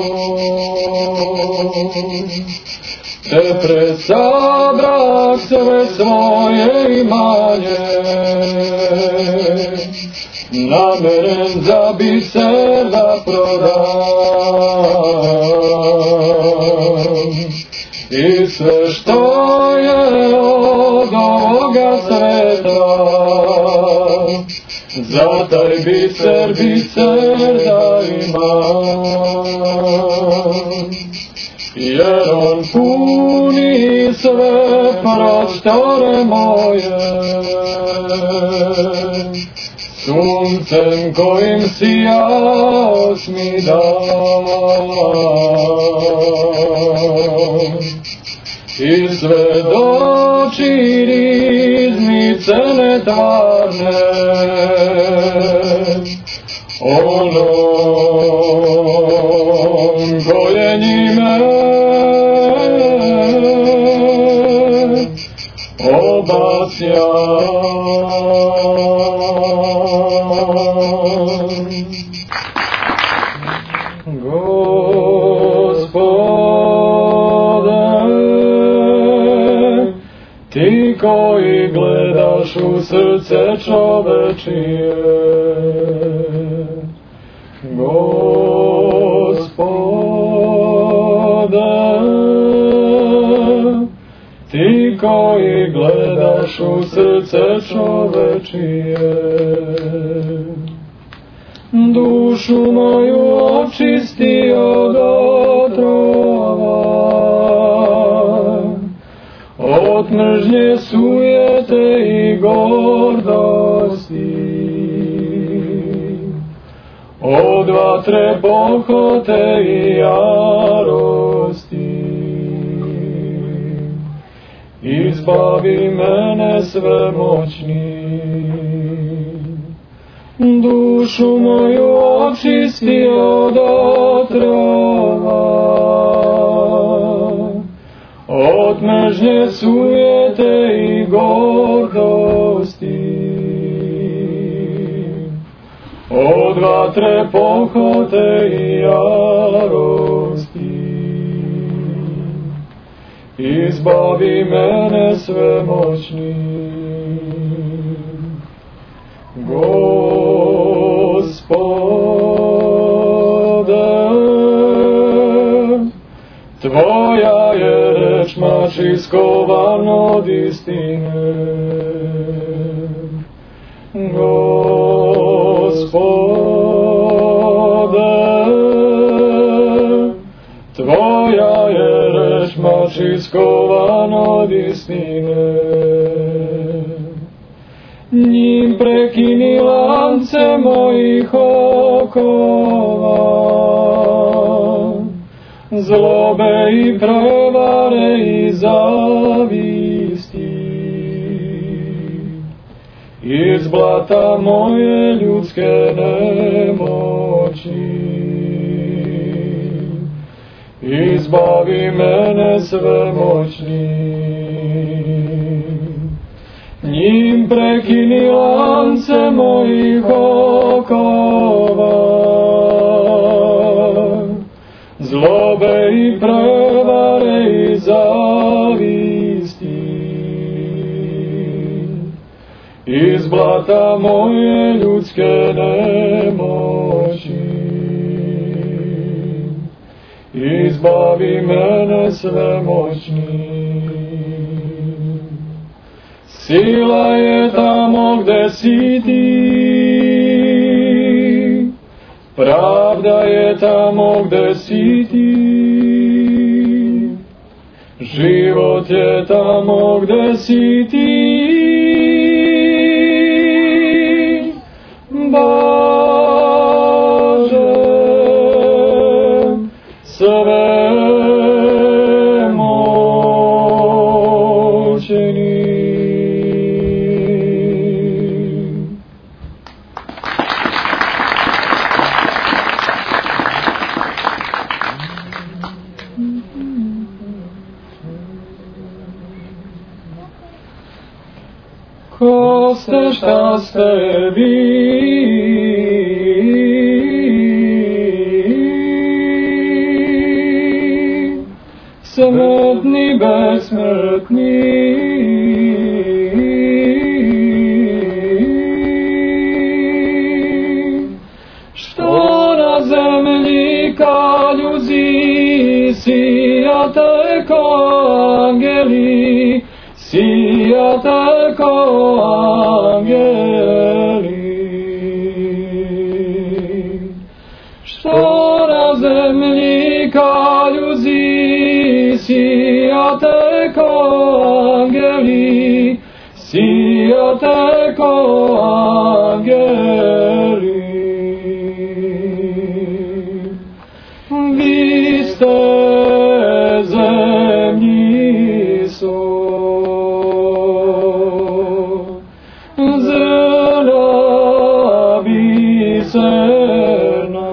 dom. Te presabrah sve svoje imanje, nameren za biser da prodam. I sve što je od ovoga sveta, za taj biser, biser da imam. Jer on puni sve prostore moje, suncem kojim sijao mi dan. I svedoči riznice netvarne, onom koje njime obasja. Ti koji gledaš u srce čovečije, Gospode, ti koji gledaš u srce čovečije, dušu moju očisti od otrova, od mržnje, sujete i gordosti, od vatre pohote i jarosti. Izbavi mene svemoćni, dušu moju očisti od otrova, od mržnje, sujete i gordosti, od vatre, pohote i jarosti. Izbavi mene svemoćni, Gospode. Tvoja je reč mač iskovan od istine, Gospode. Tvoja je reč mač iskovan od istine, njim prekini lance mojih okova, zlobe i prevare i zavisti. Iz blata moje ljudske nemoći, izbavi mene svemoćni, njim prekini lance mojih okova, zlobe i prevare i zavisti. Iz blata moje ljudske nemoći, izbavi mene svemoćni. Sila je tamo gde si ti, pravda je tamo gde si ti, život je tamo gde si ti, Bože svemoćni. Ko ste, šta ste vi, smrtni, besmrtni, što na zemlji kaljuzi sijate ko angeli, sijate ko angeli, što na zemlji kaljuzi sijate ko angeli, sijate ko angeli. Vi ste zemlji sol, zrna biserna.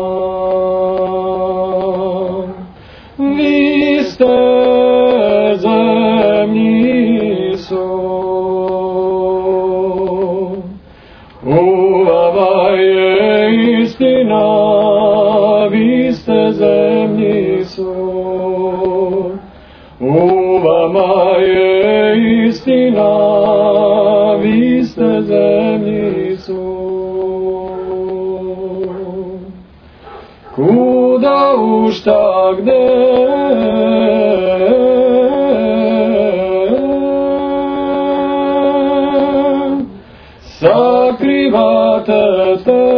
Vi ste zemlji sol, ova je istina. Vi ste zemlji sol, u vama je istina. Vi ste zemlji sol. Kuda, u šta, gde, sakrivate te,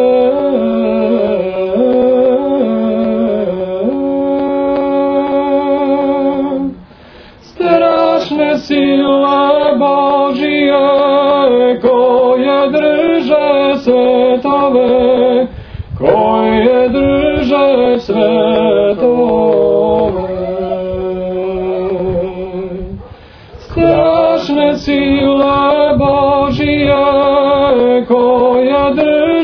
strašne sile Božije koje drže svetove, koje drže svetove. Strašne sile Božije koje drže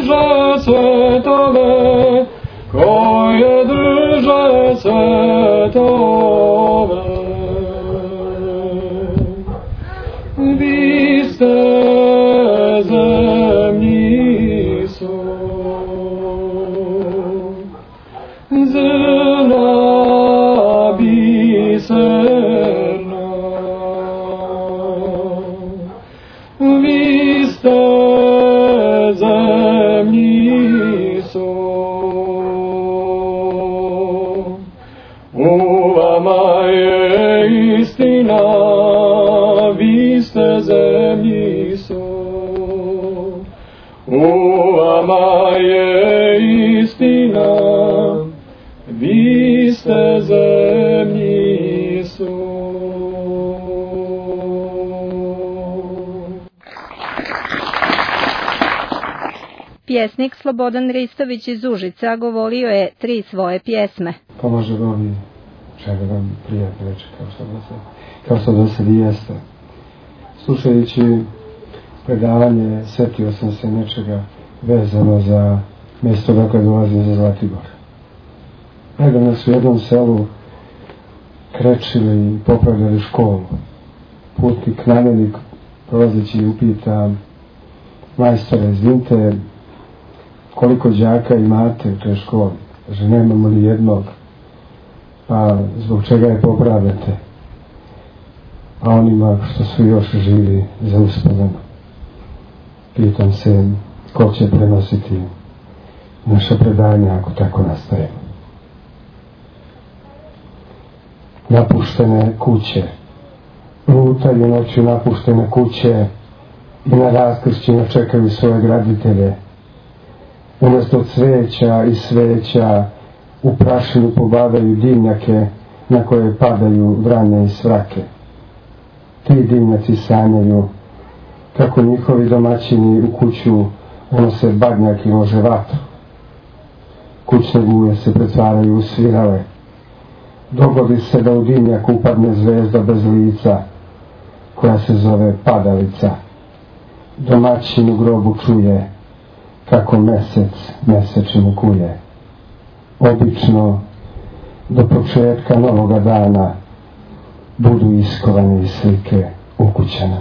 svetove, koje drže svetove. Vi ste zemlji su, zrna biserna. Vi ste zemlji su, u vama je istina. Vi ste zemlji su, u vama je istina. Vi ste zemlji su. Pjesnik Slobodan Ristović iz Užica govorio je tri svoje pjesme. Pa može ovi čega vam prijatno reći, kao što do sad, kao što do sad i jeste. Slušajući predavanje, sjetio sam se nečega vezano za mjesto dakle dolazim, za Zlatibor. Nedavno su u jednom selu krečili i popravljali školu. Putnik namjenik prolazeći upita majstore, izvinite, koliko đaka imate u toj školi? Kaže, nemamo ni jednog. Pa zbog čega je popravljate? A onima što su još živi za uspomenu. Pitam se ko će prenositi naše predanja ako tako nastaje. Napuštene kuće. Lutaju noću napuštene kuće i na raskršćima čekaju svoje graditelje. Umjesto cveća i sveća u prašinu pobadaju dimnjake na koje padaju vrane i svrake. Ti dimnjaci sanjaju kako njihovi domaćini u kuću unose badnjak i lože vatru. Kućne guje se pretvaraju u svirale. Dogodi se da u dimnjak upadne zvezda bez lica koja se zove padalica. Domaćin u grobu čuje kako mesec mesečinu kuje. Obično do početka novoga dana budu iskovane iz slike ukućana.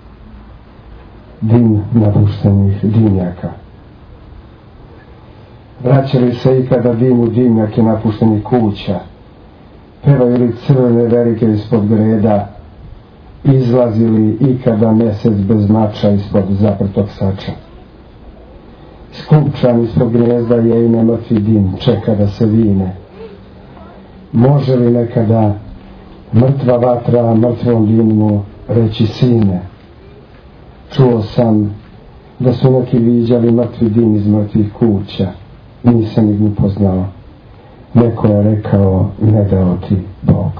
Dim napuštenih dimnjaka. Vraćali se ikada dim u dimnjake napuštenih kuća? Pevaju li crvene verike ispod greda? Izlazili ikada mjesec bez mača ispod zaprtog sača? Skupčan ispod gnezda je i nemrtvi dim, čeka da se vine. Može li nekada mrtva vatra mrtvom dimnu reći sine? Čuo sam da su neki viđali mrtvi dim iz mrtvih kuća. Nisam ih upoznao. Neko je rekao, ne dao ti Bog.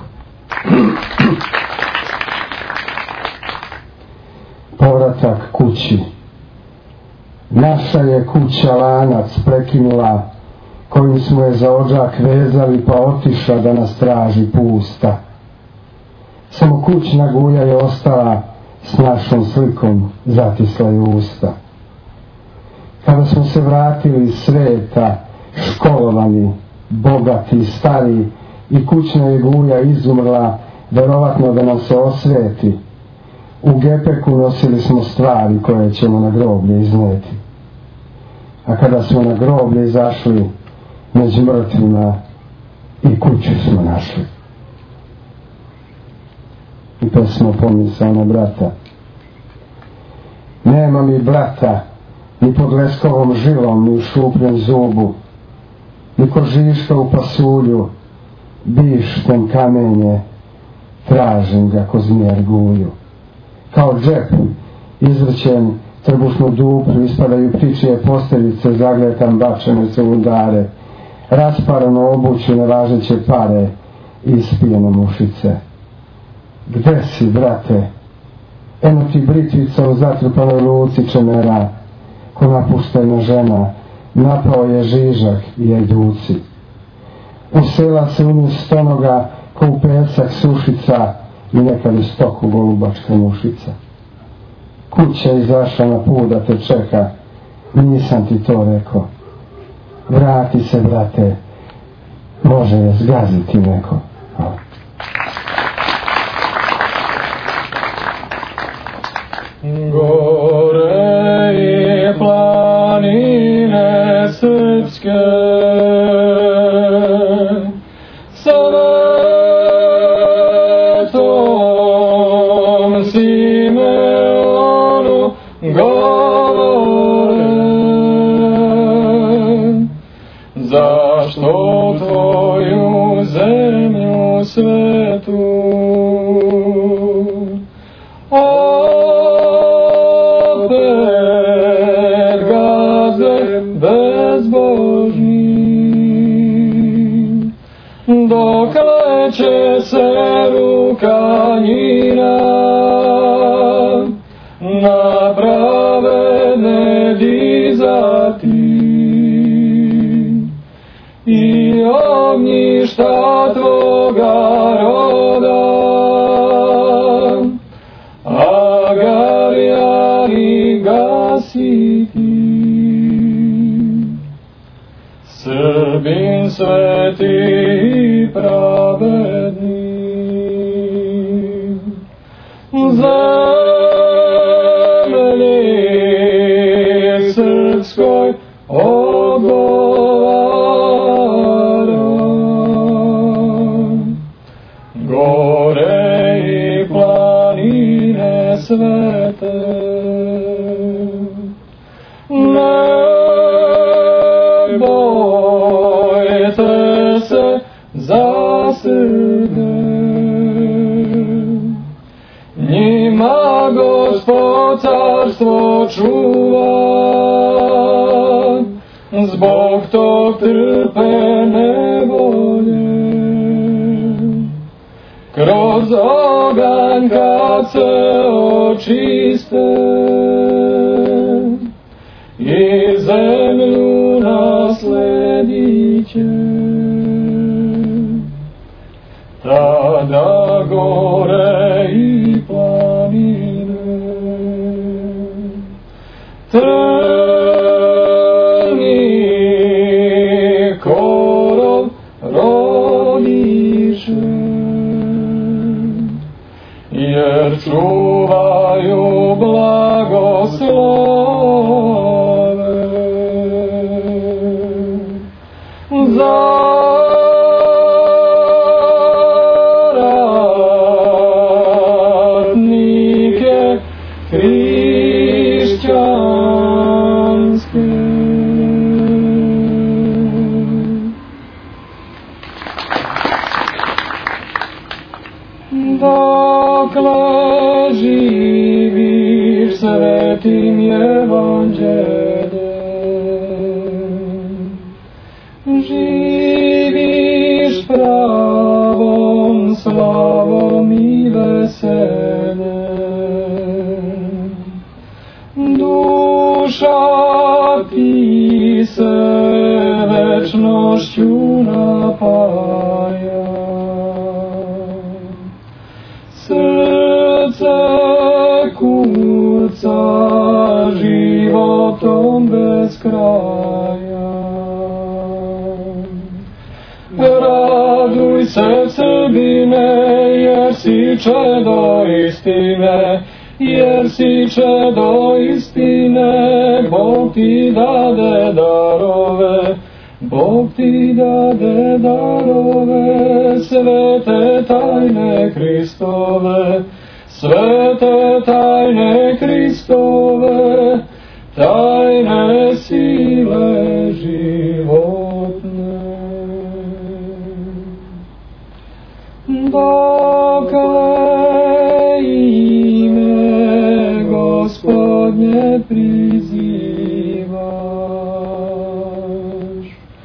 Povratak kući. Naša je kuća lanac prekinula, kojim smo je za odžak vezali, pa otiša da nas traži pusta. Samo kućna guja je ostala s našom slikom, zatisla je usta. Kada smo se vratili iz sveta, školovani, bogati, stari, i kućna je guja izumrla, verovatno da nam se osveti. U gepeku nosili smo stvari koje ćemo na groblje izneti. A kada smo na groblje izašli, među mrtvima i kuću smo našli. I to smo pomisao na brata. Nema mi brata, ni pod leskovom žilom, ni u šupljem zubu, ni ko žiška u pasulju, bištem kamenje, tražim ga ko zmijer guju. Kao džep, izvrćen trbušnu dupru, ispadaju ptičije posteljice, zagletam bačene se udare, rasparano obuću nevažeće pare, ispijene mušice. Gde si, brate? Eno ti britvica u zatrpanoj ruci čemera, ko napuštena žena, napao je žižak i jajduci. Usela se u nju stonoga, ko u pesak sušica, i nekad u stoku golubačka mušica. Kuća izašla na put da te čeka, nisam ti to rekao, vrati se, brate, može je zgaziti neko. Hvala. Gore i planine srpske, svetom Simeonu govore, zašto tvoju zemlju svetu opet gaze bezbožni, dokle će se ruka njina na pravedne dizati i ognjišta tvoga roda Agarjani gasiti. Srbin sveti i pravedni, zemlji srpskoj odgovara. Gore i planine svete, ne bojte se za sebe, njima Gospod carstvo čuva, zbog tog trpe nevolje. Kroz oganj kad se očiste i zemlju nasledit će, tada gore i planine trni korov rodiše, jer čuvaju blagoslove. Za ratnike hrišćanske, dokle živiš svetim evanđeljem, živiš pravom slavom i veseljem, duša ti se večnošću napaja, srce kuca životom bez kraja. Raduj se, Srbine, jer si čedo istine, jer si čedo istine, Bog ti dade darove, Bog ti dade darove, svete tajne Hristove, svete tajne Hristove, tajne sile životne. Dokle ime Gospodnje prizivaš,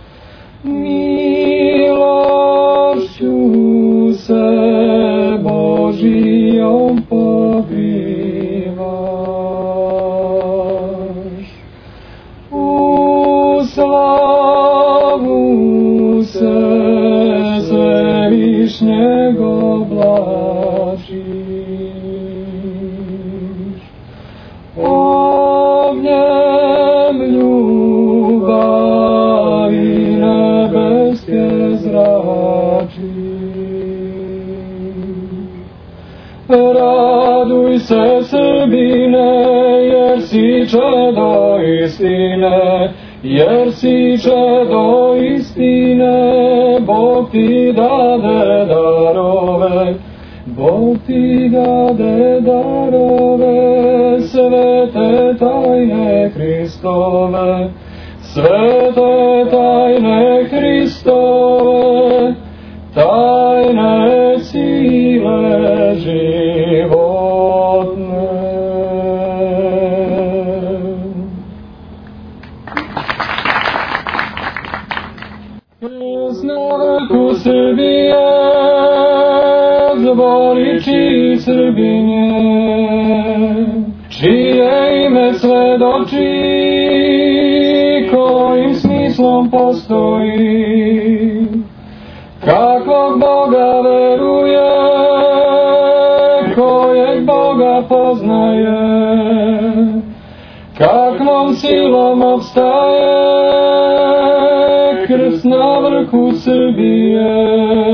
milošću se Božijom pokrivaš, u slavu se Svevišnjeg oblačiš, oblačiš se Srbine, jer si čedo istine, jer si čedo istine, Bog ti dade darove, Bog ti dade darove, svete tajne Hristove, svete tajne Hristove, tajne sile životne. Na vrhu Srbije zboriči Srbinje, čije ime svedoči, kojim smislom postoji, kakvog Boga veruje, kojeg Boga poznaje, kakvom silom opstaje krst na vrhu Srbije.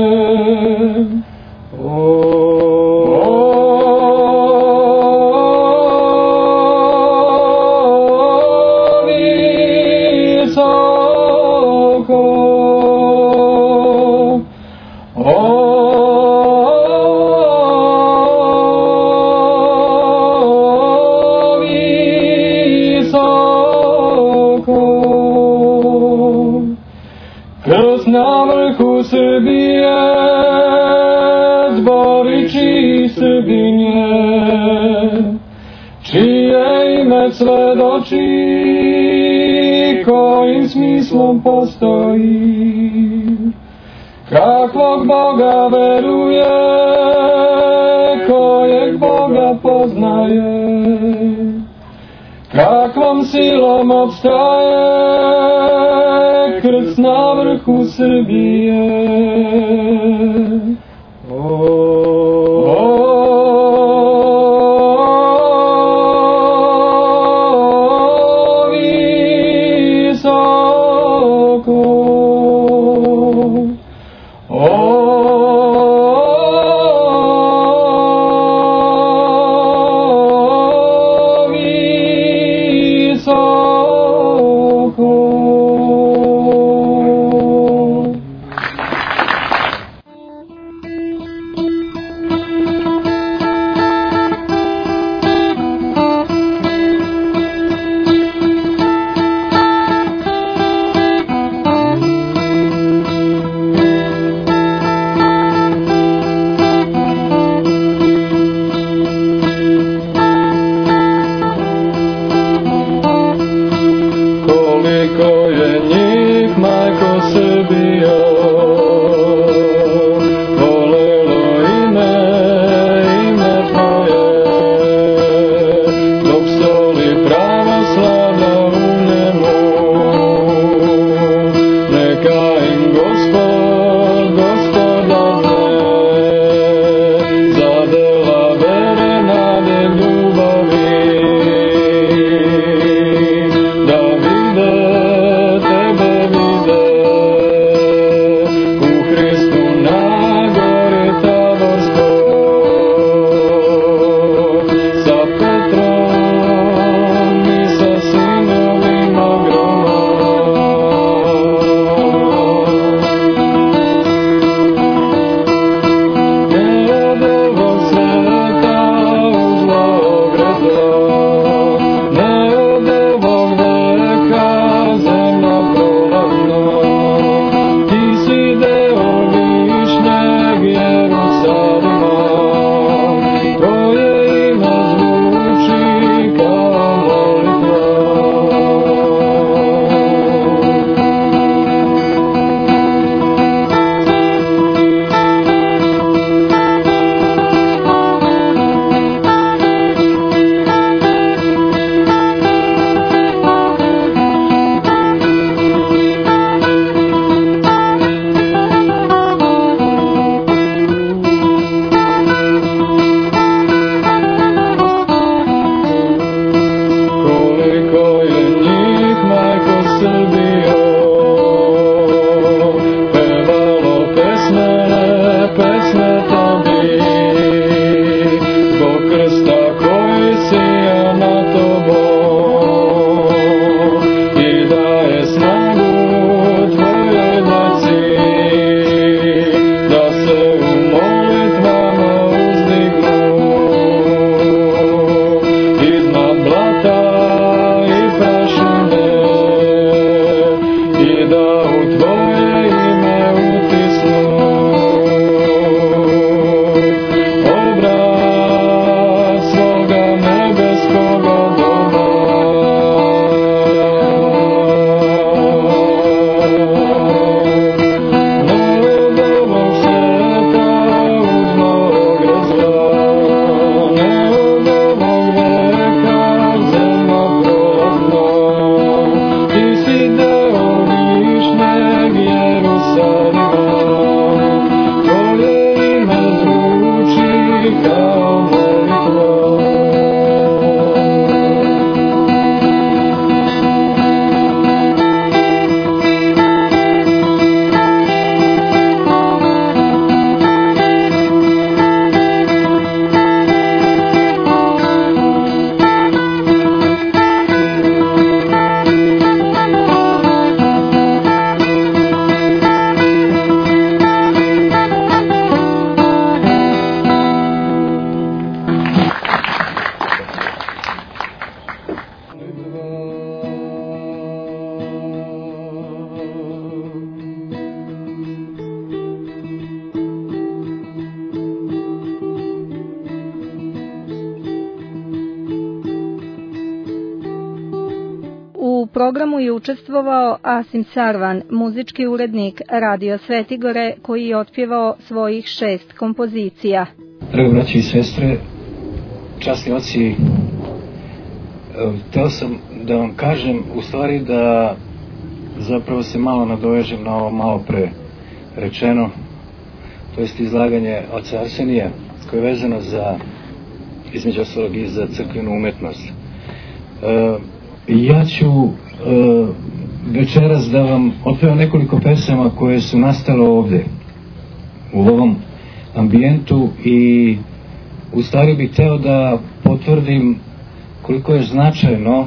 Na vrhu Srbije zboriči Srbinje, čije ime svedoči, kojim smislom postoji, kakvog Boga veruje, kojeg Boga poznaje, kakvom silom opstaje krst na vrhu Srbije. programu je učestvovao Asim Sarvan, muzički urednik Radio Svetigore, koji je otpjevao svojih šest kompozicija. Dragi braći i sestre, časni oci, htio sam da vam kažem u stvari da zapravo se malo nadovežem na ovo malo pre rečeno, to jest izlaganje oca Arsenija, koje je vezano za, između ostalog, i za crkvenu umetnost. E, ja ću e, večeras da vam otpevam nekoliko pesama koje su nastale ovdje u ovom ambijentu i u stvari bih hteo da potvrdim koliko je značajno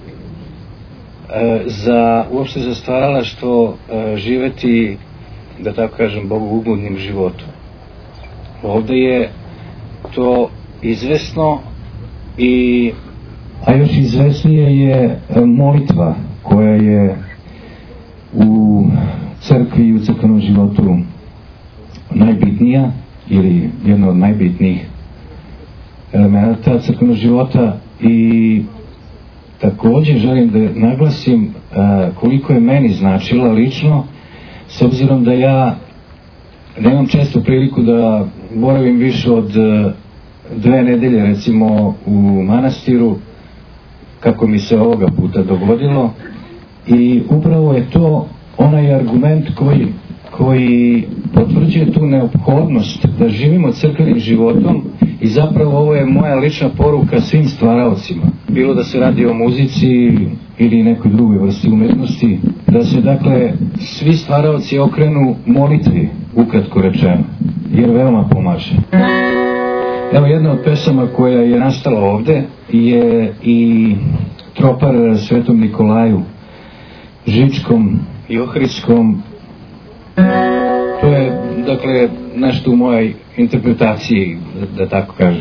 e, za uopšte za stvaralaštvo e, živeti, da tako kažem, bogougodnim životom. Ovdje je to izvesno i a još izvesnije je molitva koja je u crkvi i u crkvenom životu najbitnija ili jedna od najbitnijih elementa crkvenog života. I također želim da naglasim a, koliko je meni značila lično, s obzirom da ja nemam često priliku da boravim više od a, dve nedelje recimo u manastiru, kako mi se ovoga puta dogodilo, i upravo je to onaj argument koji, koji potvrđuje tu neophodnost da živimo crkvenim životom. I zapravo ovo je moja lična poruka svim stvaraocima, bilo da se radi o muzici ili nekoj drugoj vrsti umetnosti, da se dakle svi stvaraoci okrenu molitvi, ukratko rečeno, jer veoma pomaže. Evo, jedna od pesama koja je nastala ovdje je i tropar Svetom Nikolaju Žičkom i Ohridskom. To je, dakle, nešto u mojoj interpretaciji, da, da tako kažem.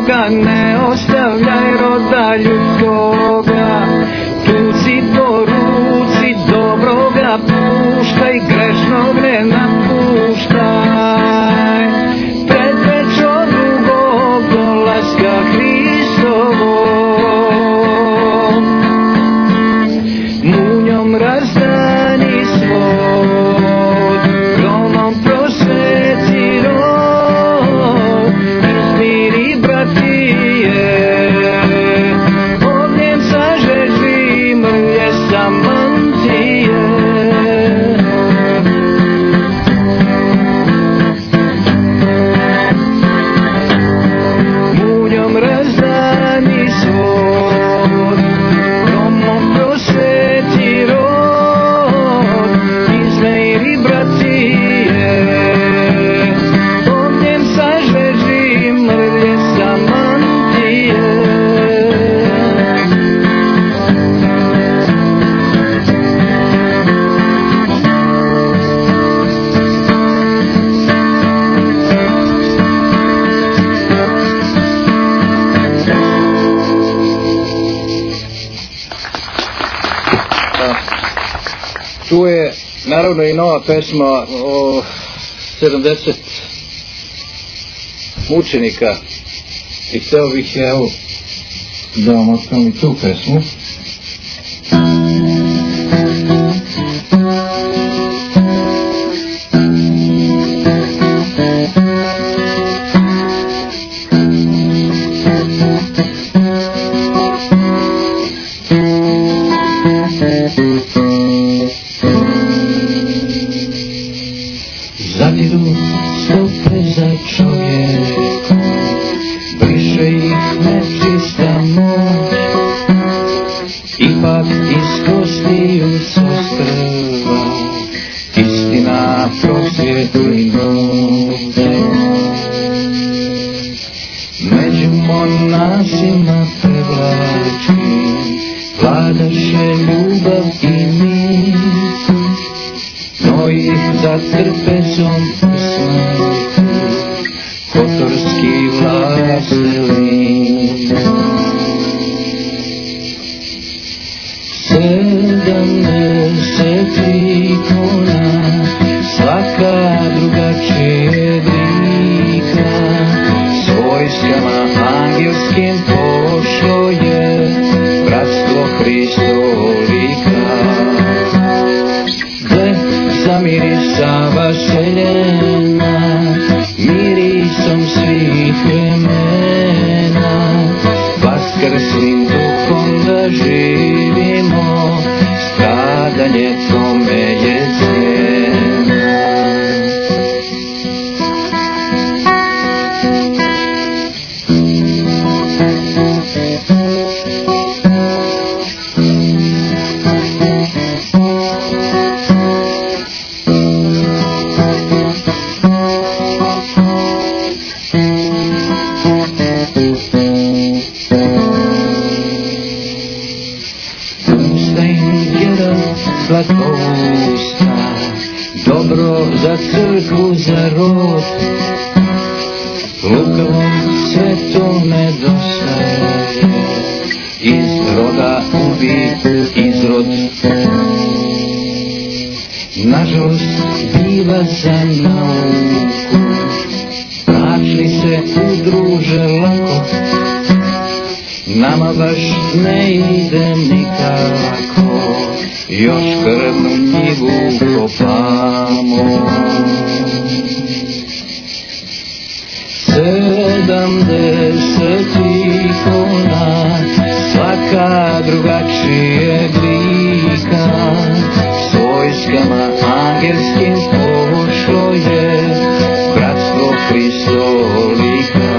čovjeka, ne ostavljaj roda ljudskoga. Tuci po ruci, dobroga puštaj, grešnog ne napuštaj. Pred večer drugog dolaska Hristovog, munjom razdani svod, domom prosveti rod, izmiri bratije, ognjem sažeži mrlje samantije. Munjom razdani svod, domom prosveti rod, izmiri bratije, ognjem sažeži mrlje samantije. Tu je naravno i nova pesma o sedamdeset mučenika i hteo bih evo da vam otkrivam i tu pesmu. Zadiru stope za čovjeku, briše ih nečista moć, ipak iz kostiju sostrva, istina prosvjetli noć. Među monasima prevlači, vladaše ljubav i mir, no ih za trpezom smrti, kotorski vlastelin. Sedamdeset ikona, svaka drugačije blika, s vojskama angelskim pošlo je bratstvo Hristolika. Zamirisa vaseljena, mirisom svih vremena, vaskrslim duhom da živimo, stradanje tome je cijena. Slatousta, dobro za crkvu, za rod, lukavom sve to nedostaje, iz roda ubi izrod. Nažalost biva za nauku, načli se udruže lako, nama baš ne ide nikako, još krvnu njivu kopamo. Sedamdeset ikona, svaka drugačije blika, s vojskama angelskim pošlo je bratstvo Hristolika.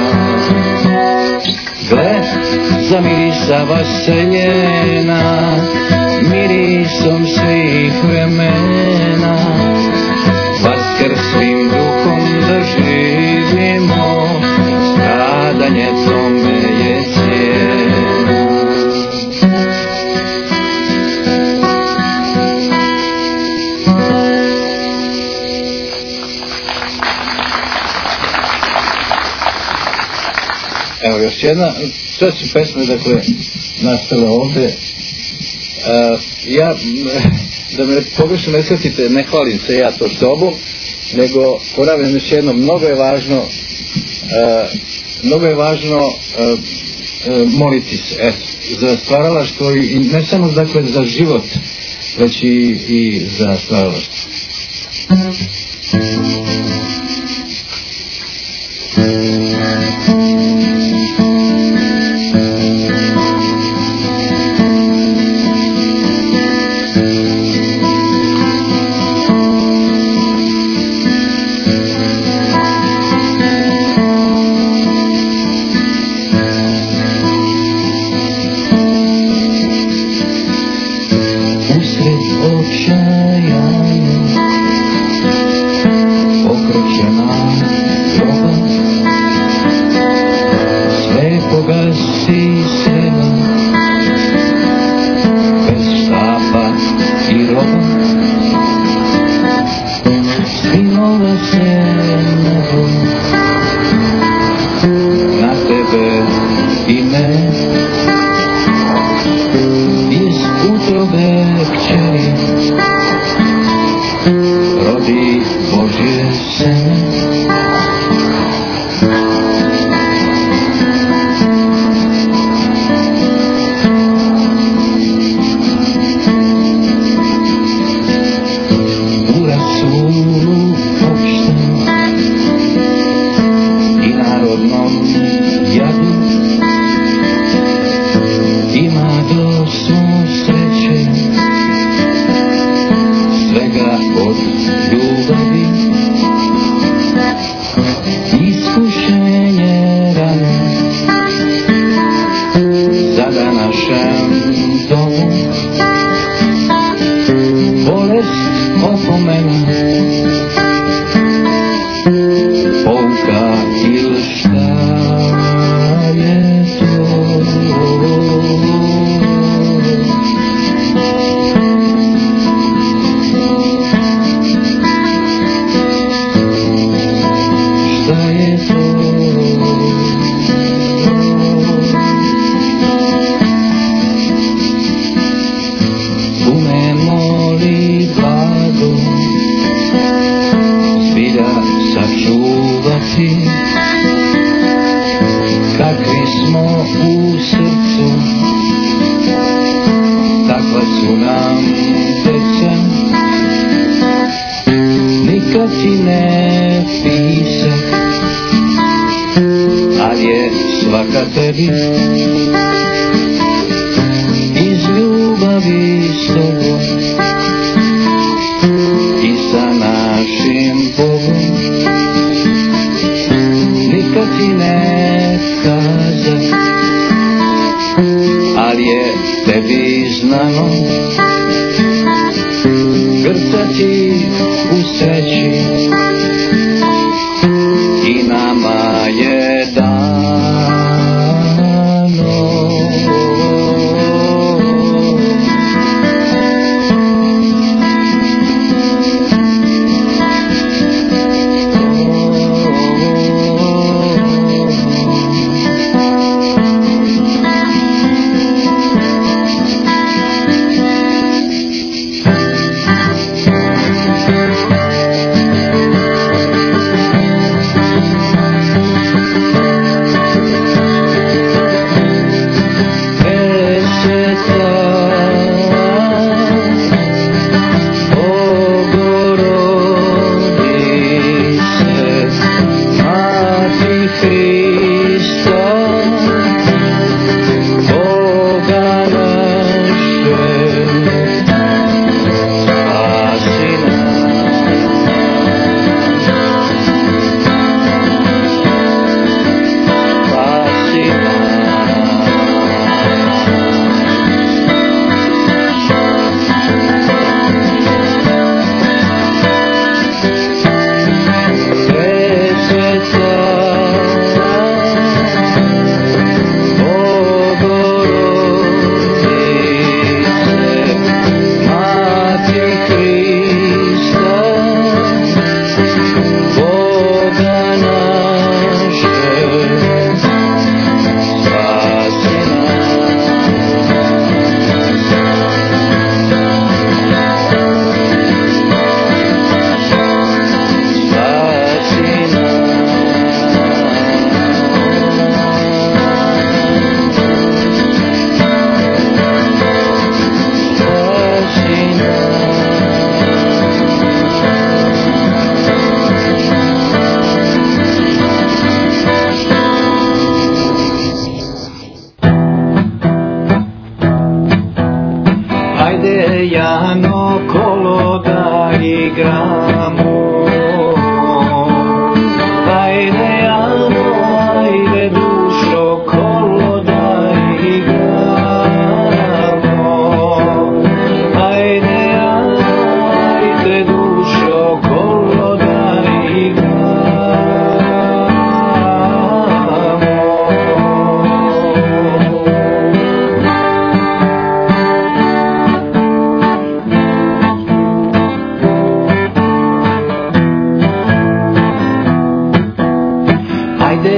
Gle, zamirisa vaseljena, mirisom svih vremena, vaskrslim duhom da živimo, stradanje tome je cijena. Evo još jedna, sve su pesme dakle nastale ovde. E, ja, da me pogrešno ne shvatite, ne hvalim se ja to sobom, nego ponavljam još jedno, mnogo je važno e, mnogo je važno e, e, moliti se, eto, za stvaralaštvo i ne samo dakle za život, već i, i za stvaralaštvo.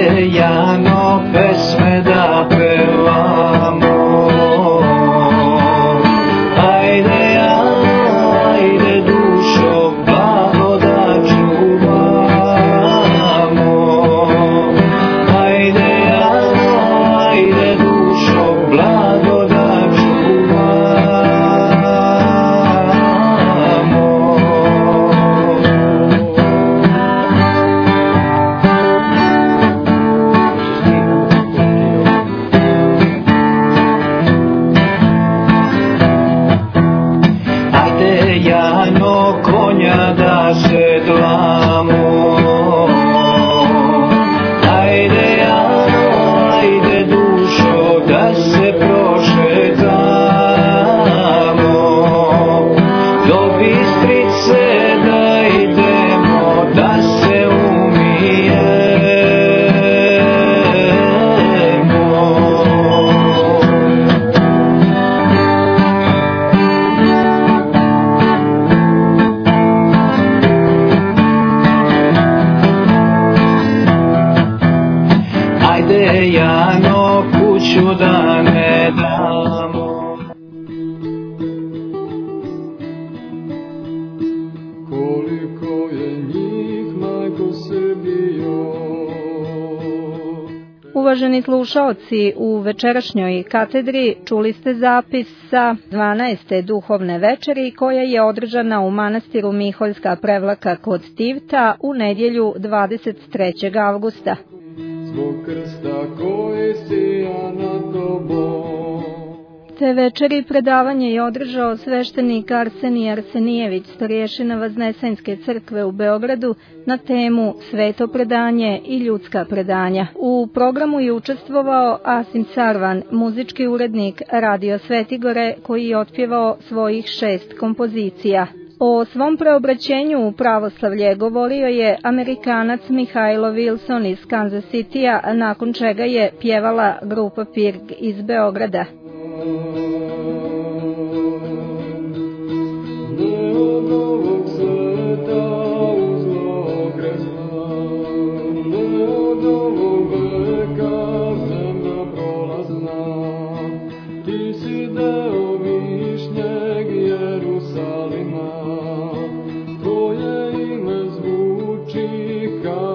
Jano, pesme da pevamo. Ajde Jano, ajde dušo, blago da čuvamo. Ajde Jano, ajde dušo, blago da Jano, konja da sedlamo. Ajde Jano, ajde dušo, da se prošetamo. Do Bistrice da idemo, da se umijemo. Ajde Jano, kuću da ne damo. Koliko je njih, majko Srbijo. Uvaženi slušaoci, u večerašnjoj katedri čuli ste zapis sa dvanaeste duhovne večeri koja je održana u manastiru Miholjska Prevlaka kod Tivta u nedjelju dvadeset trećeg avgusta. Zbog krsta koji sija nad tobom. Te večeri predavanje je održao sveštenik Arsenij Arsenijević, starješina Vaznesenjske crkve u Beogradu, na temu Sveto predanje i ljudska predanja. U programu je učestvovao Asim Sarvan, muzički urednik Radio Svetigore, koji je otpjevao svojih šest kompozicija. O svom preobraćenju u pravoslavlje govorio je Amerikanac Mihailo Wilson iz Kansas Citya, nakon čega je pjevala grupa Pirg iz Beograda. Tvoje ime zvuči kao